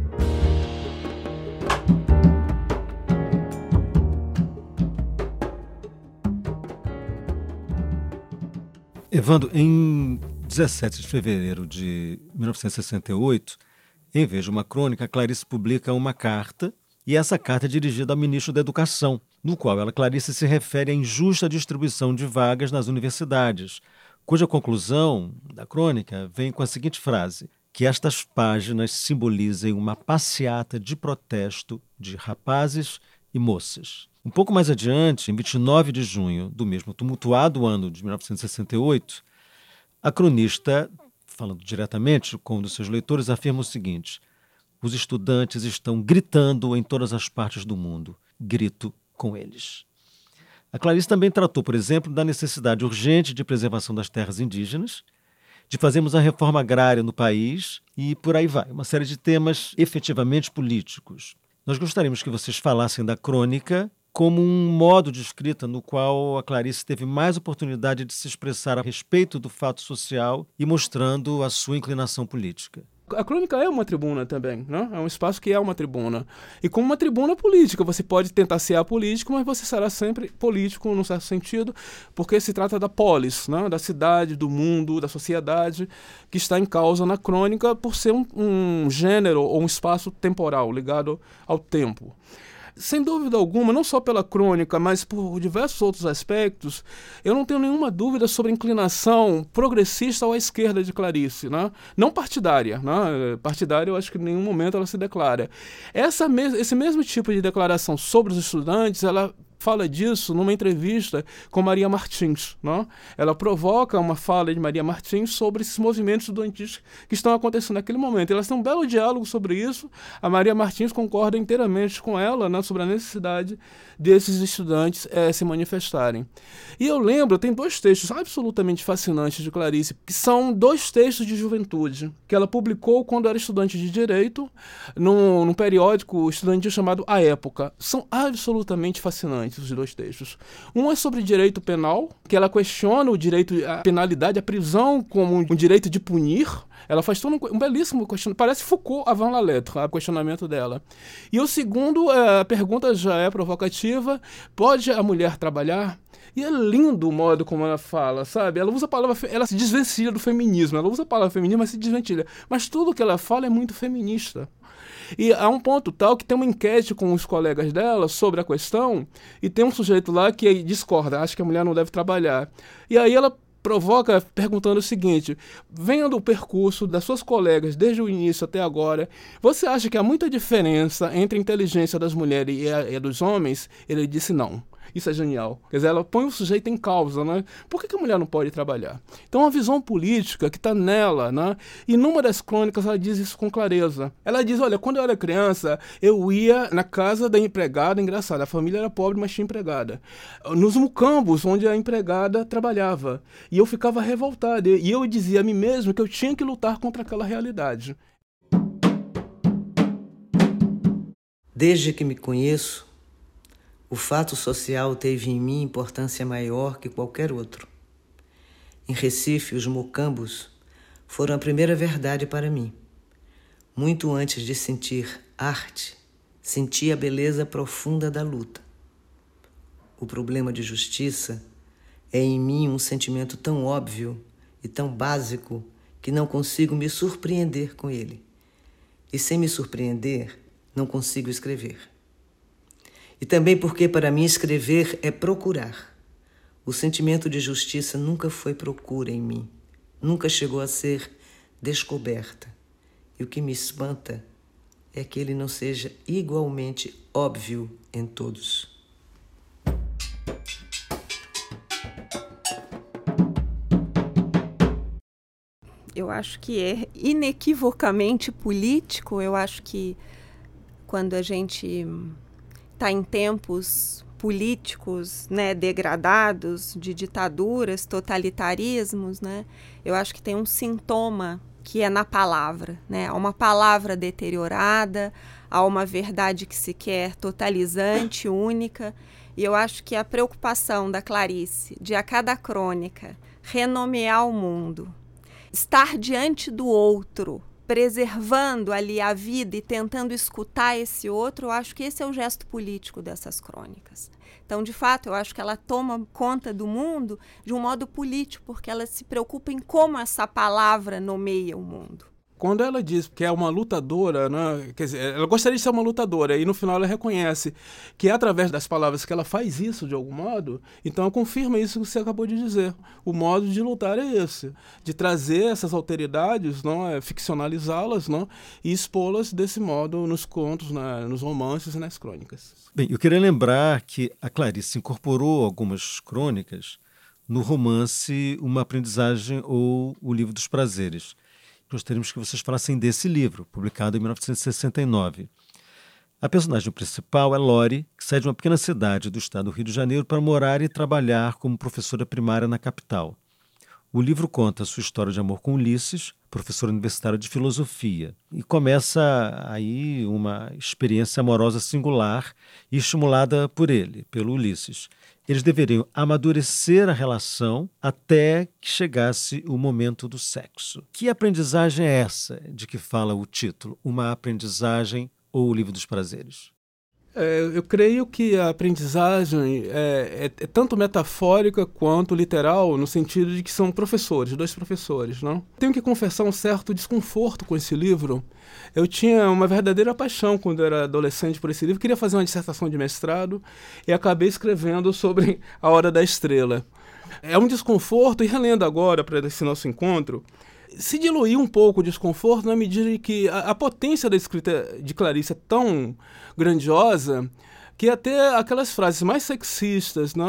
Evandro, em 17 de fevereiro de 1968, em vez de uma crônica, Clarice publica uma carta, e essa carta é dirigida ao ministro da Educação, no qual ela, Clarice, se refere à injusta distribuição de vagas nas universidades, cuja conclusão da crônica vem com a seguinte frase: que estas páginas simbolizem uma passeata de protesto de rapazes e moças. Um pouco mais adiante, em 29 de junho do mesmo tumultuado ano de 1968, a cronista, falando diretamente com um dos seus leitores, afirma o seguinte: os estudantes estão gritando em todas as partes do mundo. Grito com eles. A Clarice também tratou, por exemplo, da necessidade urgente de preservação das terras indígenas de fazermos a reforma agrária no país e por aí vai, uma série de temas efetivamente políticos. Nós gostaríamos que vocês falassem da crônica como um modo de escrita no qual a Clarice teve mais oportunidade de se expressar a respeito do fato social e mostrando a sua inclinação política. A crônica é uma tribuna também, né? É um espaço que é uma tribuna. E como uma tribuna política, você pode tentar ser apolítico, mas você será sempre político, num certo sentido, porque se trata da polis, né? Da cidade, do mundo, da sociedade, que está em causa na crônica por ser um gênero ou um espaço temporal ligado ao tempo. Sem dúvida alguma, não só pela crônica, mas por diversos outros aspectos, eu não tenho nenhuma dúvida sobre a inclinação progressista ou à esquerda de Clarice, né? Não partidária, né? Partidária eu acho que em nenhum momento ela se declara. Esse mesmo tipo de declaração sobre os estudantes, ela fala disso numa entrevista com Maria Martins, né? Ela provoca uma fala de Maria Martins sobre esses movimentos estudantis que estão acontecendo naquele momento. Elas têm um belo diálogo sobre isso. A Maria Martins concorda inteiramente com ela, né, sobre a necessidade desses estudantes se manifestarem. E eu lembro, tem 2 textos absolutamente fascinantes de Clarice, que são 2 textos de juventude, que ela publicou quando era estudante de Direito, num periódico estudantil chamado A Época. São absolutamente fascinantes os 2 textos. Um é sobre direito penal, que ela questiona o direito, a penalidade, a prisão como um direito de punir. Ela faz todo um belíssimo questionamento, parece Foucault avant la lettre, o questionamento dela. E o segundo, a pergunta já é provocativa: pode a mulher trabalhar? E é lindo o modo como ela fala, sabe? Ela usa a palavra, ela se desvencilha do feminismo, ela usa a palavra feminismo, mas se desvencilha. Mas tudo que ela fala é muito feminista. E há um ponto tal que tem uma enquete com os colegas dela sobre a questão, e tem um sujeito lá que discorda, acha que a mulher não deve trabalhar. E aí ela provoca perguntando o seguinte: vendo o percurso das suas colegas desde o início até agora, você acha que há muita diferença entre a inteligência das mulheres e a dos homens? Ele disse não. Isso é genial. Quer dizer, ela põe o sujeito em causa, né? Por que a mulher não pode trabalhar? Então, uma visão política que está nela, né? E numa das crônicas ela diz isso com clareza. Ela diz: olha, quando eu era criança, eu ia na casa da empregada, engraçado, a família era pobre, mas tinha empregada. Nos mucambos, onde a empregada trabalhava. E eu ficava revoltada. E eu dizia a mim mesmo que eu tinha que lutar contra aquela realidade. Desde que me conheço, o fato social teve em mim importância maior que qualquer outro. Em Recife, os mocambos foram a primeira verdade para mim. Muito antes de sentir arte, senti a beleza profunda da luta. O problema de justiça é em mim um sentimento tão óbvio e tão básico que não consigo me surpreender com ele. E sem me surpreender, não consigo escrever. E também porque para mim escrever é procurar. O sentimento de justiça nunca foi procura em mim, nunca chegou a ser descoberta. E o que me espanta é que ele não seja igualmente óbvio em todos. Eu acho que é inequivocamente político. Eu acho que quando a gente está em tempos políticos, né, degradados, de ditaduras, totalitarismos, né, eu acho que tem um sintoma que é na palavra, né, há uma palavra deteriorada, há uma verdade que se quer totalizante, única, e eu acho que a preocupação da Clarice de a cada crônica renomear o mundo, estar diante do outro, preservando ali a vida e tentando escutar esse outro, eu acho que esse é o gesto político dessas crônicas. Então, de fato, eu acho que ela toma conta do mundo de um modo político, porque ela se preocupa em como essa palavra nomeia o mundo. Quando ela diz que é uma lutadora, né, quer dizer, ela gostaria de ser uma lutadora, e no final ela reconhece que é através das palavras que ela faz isso de algum modo, então ela confirma isso que você acabou de dizer. O modo de lutar é esse, de trazer essas alteridades, não, ficcionalizá-las, não, e expô-las desse modo nos contos, nos romances e nas crônicas. Bem, eu queria lembrar que a Clarice incorporou algumas crônicas no romance Uma Aprendizagem ou O Livro dos Prazeres. Gostaríamos que vocês falassem desse livro, publicado em 1969. A personagem principal é Lori, que sai de uma pequena cidade do estado do Rio de Janeiro para morar e trabalhar como professora primária na capital. O livro conta a sua história de amor com Ulisses, professor universitário de filosofia, e começa aí uma experiência amorosa singular e estimulada por ele, pelo Ulisses. Eles deveriam amadurecer a relação até que chegasse o momento do sexo. Que aprendizagem é essa de que fala o título? Uma aprendizagem ou o livro dos prazeres? Eu creio que a aprendizagem é tanto metafórica quanto literal, no sentido de que são professores, 2 professores, não? Tenho que confessar um certo desconforto com esse livro. Eu tinha uma verdadeira paixão quando eu era adolescente por esse livro. Queria fazer uma dissertação de mestrado e acabei escrevendo sobre A Hora da Estrela. É um desconforto, e relendo agora para esse nosso encontro, se diluiu um pouco o desconforto na medida em que a potência da escrita de Clarice é tão grandiosa que até aquelas frases mais sexistas, né,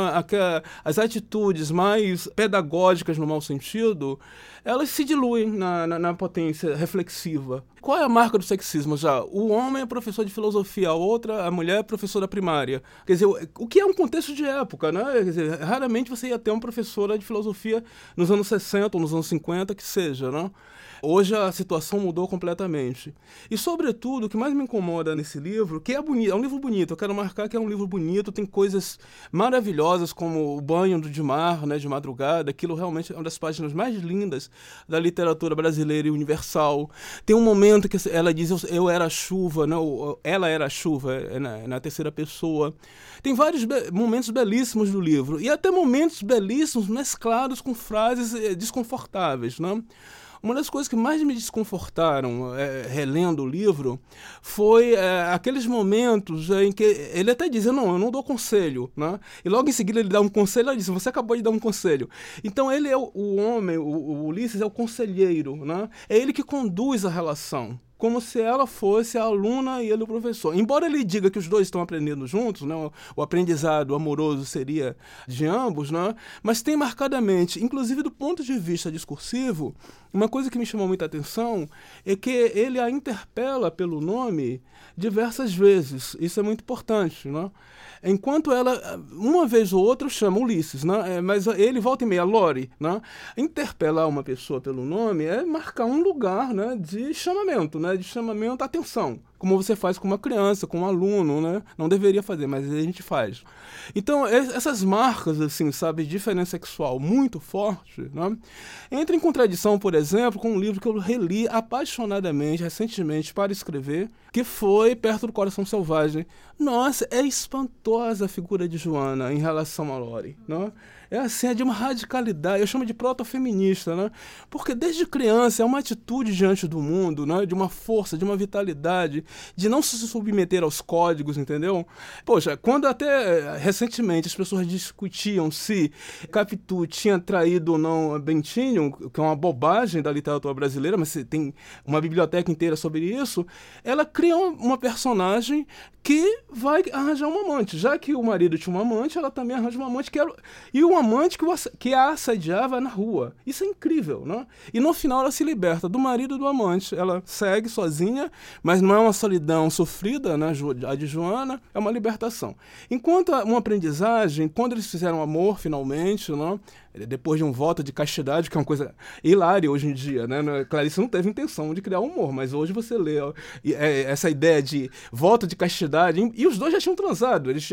as atitudes mais pedagógicas no mau sentido, elas se diluem na potência reflexiva. Qual é a marca do sexismo já? O homem é professor de filosofia, a mulher é professora primária. Quer dizer, o que é um contexto de época, né? Quer dizer, raramente você ia ter uma professora de filosofia nos anos 60 ou nos anos 50, que seja, né? Hoje a situação mudou completamente. E, sobretudo, o que mais me incomoda nesse livro, que é bonito, é um livro bonito, eu quero marcar que é um livro bonito, tem coisas maravilhosas como o banho do Dimar, né, de madrugada, aquilo realmente é uma das páginas mais lindas da literatura brasileira e universal. Tem um momento que ela diz, eu era a chuva, né, ela era a chuva, na terceira pessoa. Tem vários momentos belíssimos do livro, e até momentos belíssimos mesclados com frases desconfortáveis, né? Uma das coisas que mais me desconfortaram relendo o livro foi aqueles momentos em que ele até diz, eu não dou conselho, né? E logo em seguida ele dá um conselho, ela diz, você acabou de dar um conselho. Então ele é o homem, o Ulisses é o conselheiro, né? É ele que conduz a relação, como se ela fosse a aluna e ele o professor. Embora ele diga que os dois estão aprendendo juntos, né, o aprendizado amoroso seria de ambos, né, mas tem marcadamente, inclusive do ponto de vista discursivo, uma coisa que me chamou muita atenção é que ele a interpela pelo nome diversas vezes. Isso é muito importante, né? Enquanto ela, uma vez ou outra, chama Ulisses, né? Mas ele volta e meia, Lore, né? Interpelar uma pessoa pelo nome é marcar um lugar, né, de chamamento, né? De chamamento à atenção, como você faz com uma criança, com um aluno, né? Não deveria fazer, mas a gente faz. Então, essas marcas, assim, sabe, de diferença sexual muito forte, né? Entra em contradição, por exemplo, com um livro que eu reli apaixonadamente, recentemente, para escrever, que foi Perto do Coração Selvagem. Nossa, é espantosa a figura de Joana em relação a Lore, né? É assim, é de uma radicalidade, eu chamo de proto-feminista, né? Porque desde criança é uma atitude diante do mundo, né? De uma força, de uma vitalidade, de não se submeter aos códigos, entendeu? Poxa, quando até recentemente as pessoas discutiam se Capitu tinha traído ou não Bentinho, que é uma bobagem da literatura brasileira, mas tem uma biblioteca inteira sobre isso, ela cria uma personagem que vai arranjar um amante. Já que o marido tinha um amante, ela também arranja um amante e um amante que a assediava na rua. Isso é incrível, né? E no final ela se liberta do marido e do amante. Ela segue sozinha, mas não é uma solidão sofrida, né? A de Joana é uma libertação. Enquanto uma aprendizagem, quando eles fizeram amor, finalmente, né? Depois de um voto de castidade, que é uma coisa hilária hoje em dia, né? Clarice não teve intenção de criar humor, mas hoje você lê essa ideia de voto de castidade, e os dois já tinham transado, eles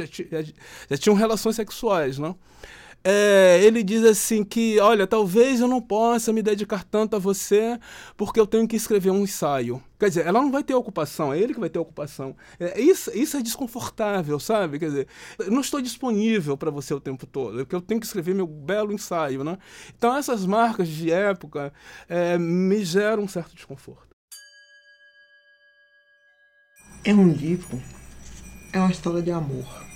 já tinham relações sexuais, né? Ele diz assim que, olha, talvez eu não possa me dedicar tanto a você porque eu tenho que escrever um ensaio. Quer dizer, ela não vai ter ocupação, é ele que vai ter ocupação. Isso é desconfortável, sabe? Quer dizer, eu não estou disponível para você o tempo todo, porque eu tenho que escrever meu belo ensaio, né? Então essas marcas de época me geram um certo desconforto. É um livro, é uma história de amor.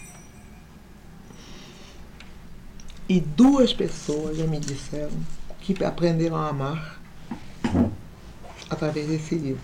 E 2 pessoas já me disseram que aprenderam a amar através desse livro.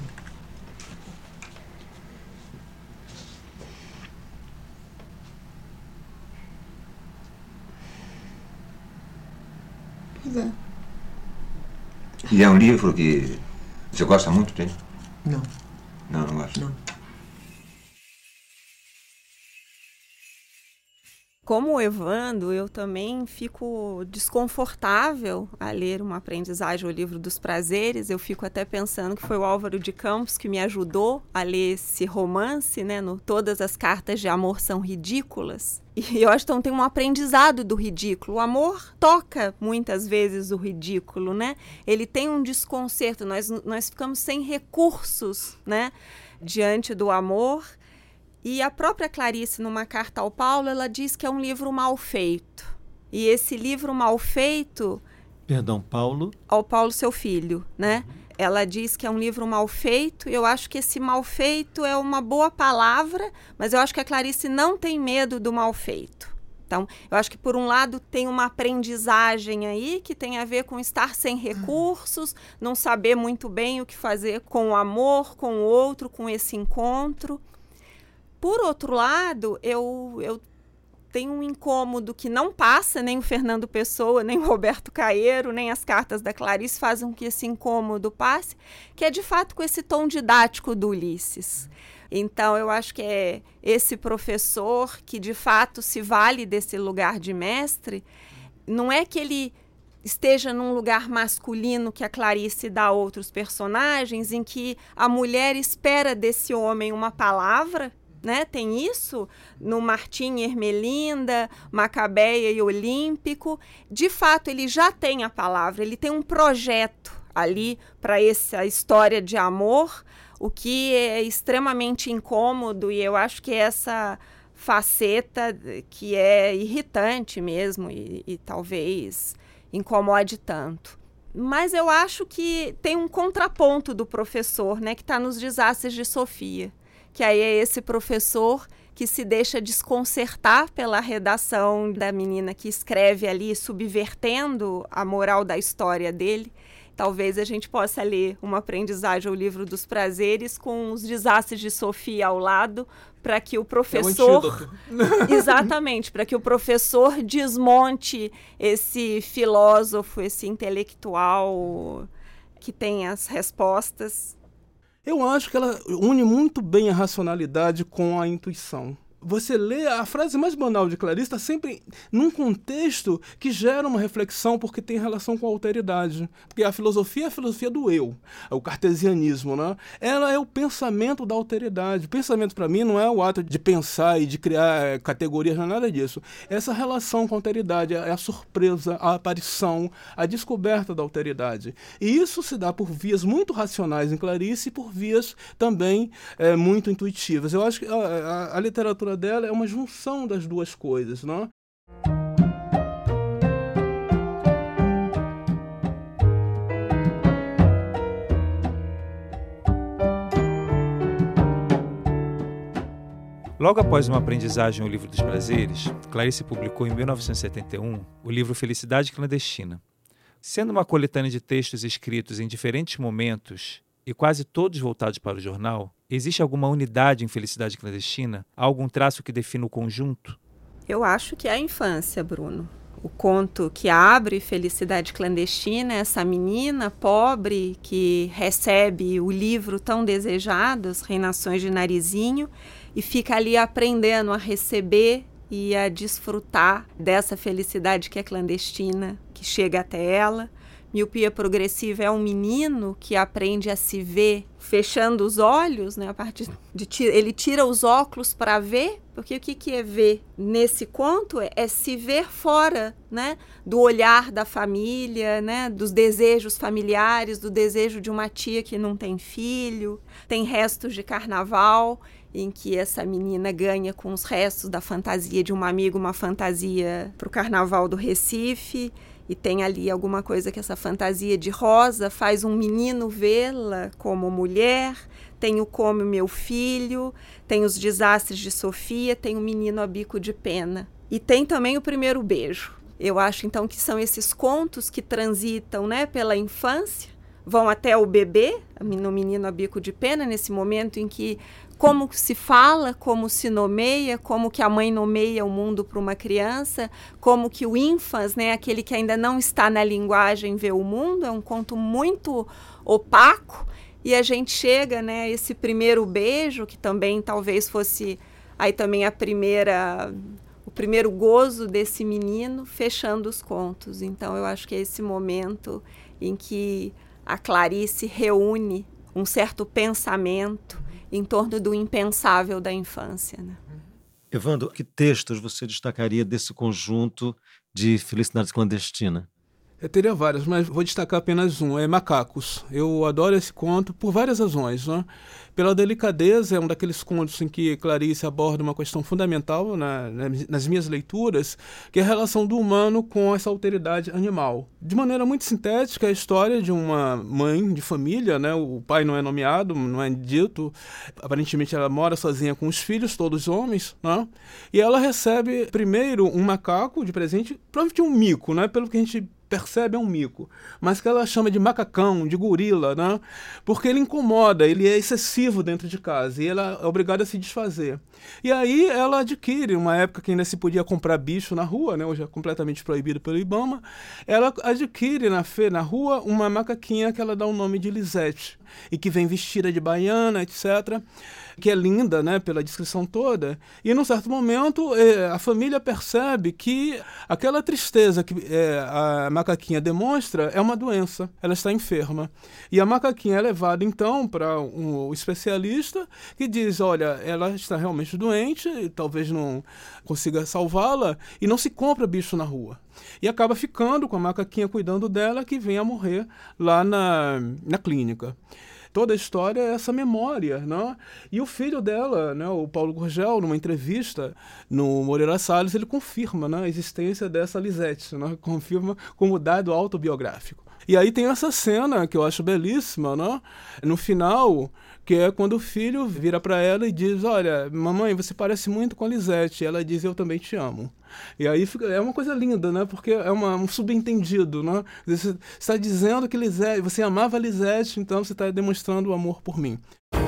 Pois é. E é um livro que você gosta muito dele? Não. Não gosto. Não. Como o Evandro, eu também fico desconfortável a ler uma aprendizagem, o Livro dos Prazeres. Eu fico até pensando que foi o Álvaro de Campos que me ajudou a ler esse romance, né? Todas as cartas de amor são ridículas. E eu acho que então, tem um aprendizado do ridículo. O amor toca muitas vezes o ridículo, né? Ele tem um desconcerto, nós ficamos sem recursos, né? Diante do amor. E a própria Clarice, numa carta ao Paulo, ela diz que é um livro mal feito. E esse livro mal feito... Perdão, Paulo? Ao Paulo, seu filho, né? Ela diz que é um livro mal feito. Eu acho que esse mal feito é uma boa palavra, mas eu acho que a Clarice não tem medo do mal feito. Então, eu acho que, por um lado, tem uma aprendizagem aí que tem a ver com estar sem recursos, não saber muito bem o que fazer com o amor, com o outro, com esse encontro. Por outro lado, eu tenho um incômodo que não passa, nem o Fernando Pessoa, nem o Roberto Caeiro, nem as cartas da Clarice fazem com que esse incômodo passe, que é de fato com esse tom didático do Ulisses. Então, eu acho que é esse professor que de fato se vale desse lugar de mestre, não é que ele esteja num lugar masculino que a Clarice dá a outros personagens, em que a mulher espera desse homem uma palavra, né? Tem isso no Martim e Ermelinda, Macabeia e Olímpico. De fato, ele já tem a palavra, ele tem um projeto ali para essa história de amor, o que é extremamente incômodo, e eu acho que essa faceta que é irritante mesmo e talvez incomode tanto. Mas eu acho que tem um contraponto do professor, né, que está nos Desastres de Sofia, que aí é esse professor que se deixa desconcertar pela redação da menina que escreve ali, subvertendo a moral da história dele. Talvez a gente possa ler uma aprendizagem ao Livro dos Prazeres com os Desastres de Sofia ao lado, para que o professor... Exatamente, para que o professor desmonte esse filósofo, esse intelectual que tem as respostas. Eu acho que ela une muito bem a racionalidade com a intuição. Você lê a frase mais banal de Clarice, está sempre num contexto que gera uma reflexão porque tem relação com a alteridade. Porque a filosofia é a filosofia do eu, o cartesianismo, né? Ela é o pensamento da alteridade. O pensamento, para mim, não é o ato de pensar e de criar categorias, não é nada disso. Essa relação com a alteridade é a surpresa, a aparição, a descoberta da alteridade. E isso se dá por vias muito racionais em Clarice e por vias também muito intuitivas. Eu acho que a literatura dela é uma junção das duas coisas, não? Logo após uma aprendizagem ao Livro dos Prazeres, Clarice publicou em 1971 o livro Felicidade Clandestina. Sendo uma coletânea de textos escritos em diferentes momentos e quase todos voltados para o jornal, existe alguma unidade em Felicidade Clandestina? Há algum traço que defina o conjunto? Eu acho que é a infância, Bruno. O conto que abre Felicidade Clandestina é essa menina pobre que recebe o livro tão desejado, As Reinações de Narizinho, e fica ali aprendendo a receber e a desfrutar dessa felicidade que é clandestina, que chega até ela. Miopia progressiva é um menino que aprende a se ver fechando os olhos, né? Ele tira os óculos para ver, porque o que é ver nesse conto é se ver fora, né? Do olhar da família, né? Dos desejos familiares, do desejo de uma tia que não tem filho. Tem restos de carnaval, em que essa menina ganha com os restos da fantasia de um amigo, uma fantasia para o carnaval do Recife. E tem ali alguma coisa que essa fantasia de rosa faz um menino vê-la como mulher. Tem o Come Meu Filho, tem os Desastres de Sofia, tem o Menino a Bico de Pena. E tem também o Primeiro Beijo. Eu acho, então, que são esses contos que transitam, né, pela infância, vão até o bebê, no Menino a Bico de Pena, nesse momento em que como se fala, como se nomeia, como que a mãe nomeia o mundo para uma criança, como que o ínfans, né, aquele que ainda não está na linguagem, vê o mundo. É um conto muito opaco. E a gente chega, né, a esse Primeiro Beijo, que também talvez fosse aí também o primeiro gozo desse menino fechando os contos. Então, eu acho que é esse momento em que a Clarice reúne um certo pensamento em torno do impensável da infância, né? Evandro, que textos você destacaria desse conjunto de Felicidade Clandestina? Eu teria vários, mas vou destacar apenas um, é Macacos. Eu adoro esse conto por várias razões, né? Pela delicadeza, é um daqueles contos em que Clarice aborda uma questão fundamental nas minhas leituras, que é a relação do humano com essa alteridade animal. De maneira muito sintética, é a história de uma mãe de família, né? O pai não é nomeado, não é dito, aparentemente ela mora sozinha com os filhos, todos homens, né? E ela recebe primeiro um macaco de presente, provavelmente um mico, né? Pelo que a gente percebe, é um mico, mas que ela chama de macacão, de gorila, né? Porque ele incomoda, ele é excessivo dentro de casa e ela é obrigada a se desfazer. E aí ela adquire, uma época que ainda se podia comprar bicho na rua, né? Hoje é completamente proibido pelo Ibama, ela adquire na rua uma macaquinha que ela dá o nome de Lisette e que vem vestida de baiana, etc., que é linda, né, pela descrição toda, e num certo momento a família percebe que aquela tristeza que a macaquinha demonstra é uma doença, ela está enferma. E a macaquinha é levada então para um especialista que diz, olha, ela está realmente doente, talvez não consiga salvá-la, e não se compra bicho na rua. E acaba ficando com a macaquinha cuidando dela, que vem a morrer lá na clínica. Toda a história é essa memória, né? E o filho dela, né, o Paulo Gurgel, numa entrevista no Moreira Salles, ele confirma, né, a existência dessa Lisette, né? Confirma como dado autobiográfico. E aí tem essa cena que eu acho belíssima, né? No final, que é quando o filho vira para ela e diz, olha, mamãe, você parece muito com a Lisette. E ela diz, eu também te amo. E aí é uma coisa linda, né? Porque é um subentendido, né? Você está dizendo que Lisette, você amava a Lisette, então você está demonstrando o amor por mim.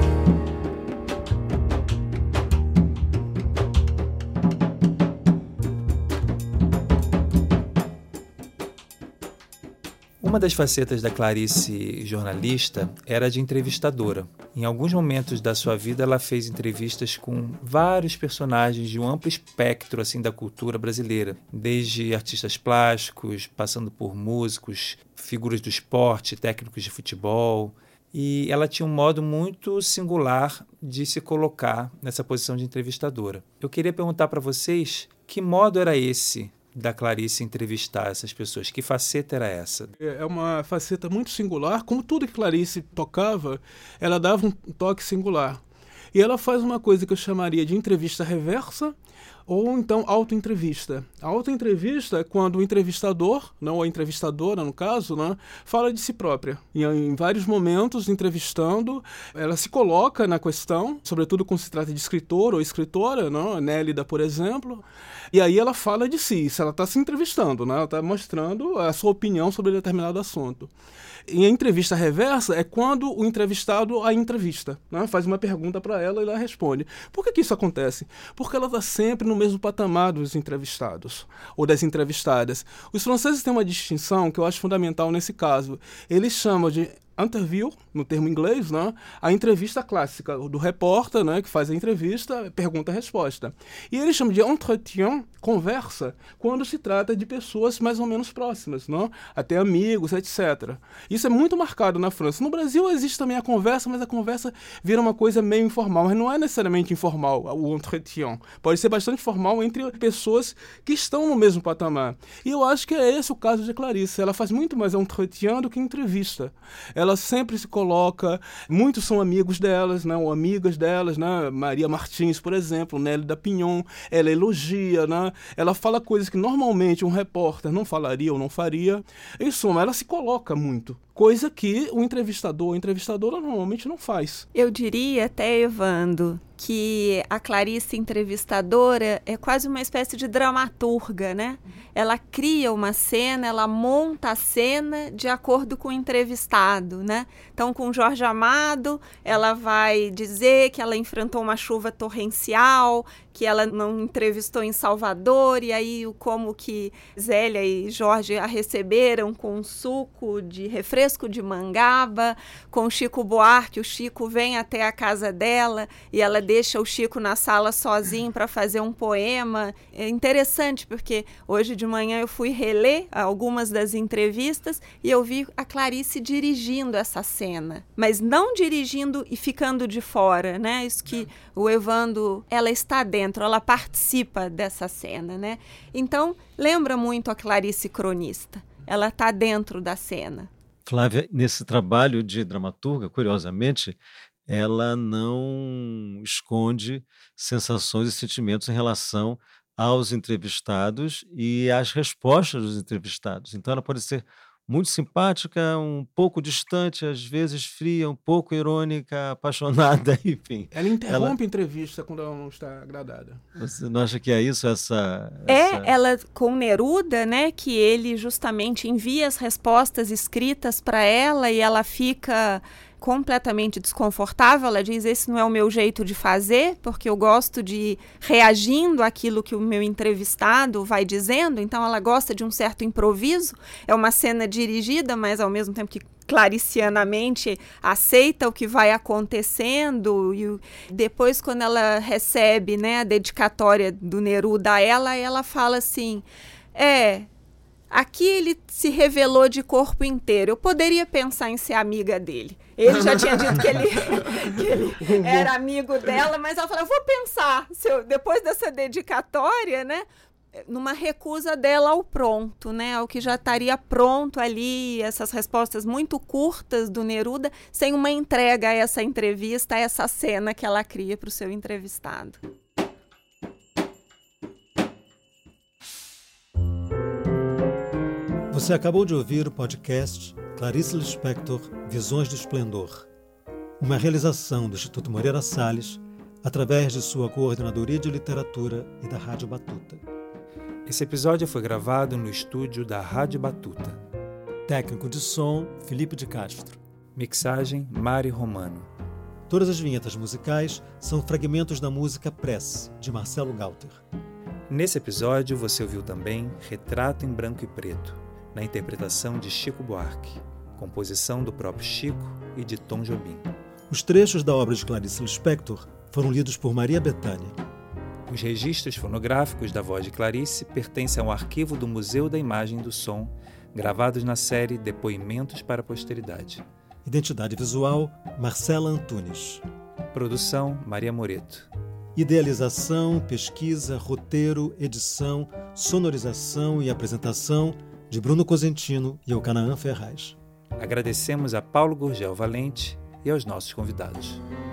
Uma das facetas da Clarice jornalista era a de entrevistadora. Em alguns momentos da sua vida, ela fez entrevistas com vários personagens de um amplo espectro assim, da cultura brasileira, desde artistas plásticos, passando por músicos, figuras do esporte, técnicos de futebol. E ela tinha um modo muito singular de se colocar nessa posição de entrevistadora. Eu queria perguntar para vocês que modo era esse da Clarice entrevistar essas pessoas? Que faceta era essa? É uma faceta muito singular. Como tudo que Clarice tocava, ela dava um toque singular. E ela faz uma coisa que eu chamaria de entrevista reversa, ou então autoentrevista. A autoentrevista é quando o entrevistador, não a entrevistadora no caso, né, fala de si própria. E em vários momentos, entrevistando, ela se coloca na questão, sobretudo quando se trata de escritor ou escritora, né, Nélida, por exemplo, e aí ela fala de si, ela está se entrevistando, né, ela está mostrando a sua opinião sobre determinado assunto. E a entrevista reversa é quando o entrevistado a entrevista, né? Faz uma pergunta para ela e ela responde. Por que isso acontece? Porque ela está sempre no mesmo patamar dos entrevistados ou das entrevistadas. Os franceses têm uma distinção que eu acho fundamental nesse caso. Eles chamam de interview, no termo inglês, né? A entrevista clássica, do repórter, né, que faz a entrevista, pergunta-resposta. E eles chamam de entretien, conversa, quando se trata de pessoas mais ou menos próximas, né? Até amigos, etc. Isso é muito marcado na França. No Brasil existe também a conversa, mas a conversa vira uma coisa meio informal, mas não é necessariamente informal, o entretien. Pode ser bastante formal entre pessoas que estão no mesmo patamar. E eu acho que é esse o caso de Clarice. Ela faz muito mais entretien do que entrevista. Ela sempre se coloca, muitos são amigos delas, né, ou amigas delas, né, Maria Martins, por exemplo, Nélida Pinhon, ela elogia, né, ela fala coisas que normalmente um repórter não falaria ou não faria. Em suma, ela se coloca muito, coisa que o entrevistador ou a entrevistadora normalmente não faz. Eu diria até, Evandro, que a Clarice entrevistadora é quase uma espécie de dramaturga, né? Ela cria uma cena, ela monta a cena de acordo com o entrevistado, né? Então, com Jorge Amado, ela vai dizer que ela enfrentou uma chuva torrencial, que ela não entrevistou em Salvador, e aí como que Zélia e Jorge a receberam com um suco de refresco fresco de Mangaba, com Chico Buarque. O Chico vem até a casa dela e ela deixa o Chico na sala sozinho para fazer um poema. É interessante porque hoje de manhã eu fui reler algumas das entrevistas e eu vi a Clarice dirigindo essa cena, mas não dirigindo e ficando de fora, né? Isso que o Evandro, ela está dentro, ela participa dessa cena, né? Então, lembra muito a Clarice cronista. Ela está dentro da cena. Flávia, nesse trabalho de dramaturga, curiosamente, ela não esconde sensações e sentimentos em relação aos entrevistados e às respostas dos entrevistados. Então, ela pode ser muito simpática, um pouco distante, às vezes fria, um pouco irônica, apaixonada, enfim. Ela interrompe a entrevista quando ela não está agradada. Você não acha que é isso? Ela com Neruda, né, que ele justamente envia as respostas escritas para ela e ela fica completamente desconfortável. Ela diz, esse não é o meu jeito de fazer, porque eu gosto de ir reagindo àquilo que o meu entrevistado vai dizendo, então ela gosta de um certo improviso. É uma cena dirigida, mas ao mesmo tempo que claricianamente aceita o que vai acontecendo, e depois quando ela recebe, né, a dedicatória do Neruda a ela fala assim, aqui ele se revelou de corpo inteiro. Eu poderia pensar em ser amiga dele. Ele já tinha dito que ele era amigo dela, mas ela falou, eu vou pensar, depois dessa dedicatória, né, numa recusa dela ao pronto, né, ao que já estaria pronto ali, essas respostas muito curtas do Neruda, sem uma entrega a essa entrevista, a essa cena que ela cria para o seu entrevistado. Você acabou de ouvir o podcast Clarice Lispector, Visões do Esplendor, uma realização do Instituto Moreira Salles, através de sua coordenadoria de literatura e da Rádio Batuta. Esse episódio foi gravado no estúdio da Rádio Batuta. Técnico de som, Felipe de Castro. Mixagem, Mari Romano. Todas as vinhetas musicais são fragmentos da música Prece, de Marcelo Galter. Nesse episódio você ouviu também Retrato em Branco e Preto, na interpretação de Chico Buarque, composição do próprio Chico e de Tom Jobim. Os trechos da obra de Clarice Lispector foram lidos por Maria Bethânia. Os registros fonográficos da voz de Clarice pertencem ao arquivo do Museu da Imagem e do Som, gravados na série Depoimentos para a Posteridade. Identidade visual, Marcela Antunes. Produção, Maria Moreto. Idealização, pesquisa, roteiro, edição, sonorização e apresentação de Bruno Cosentino e Eucanaã Ferraz. Agradecemos a Paulo Gurgel Valente e aos nossos convidados.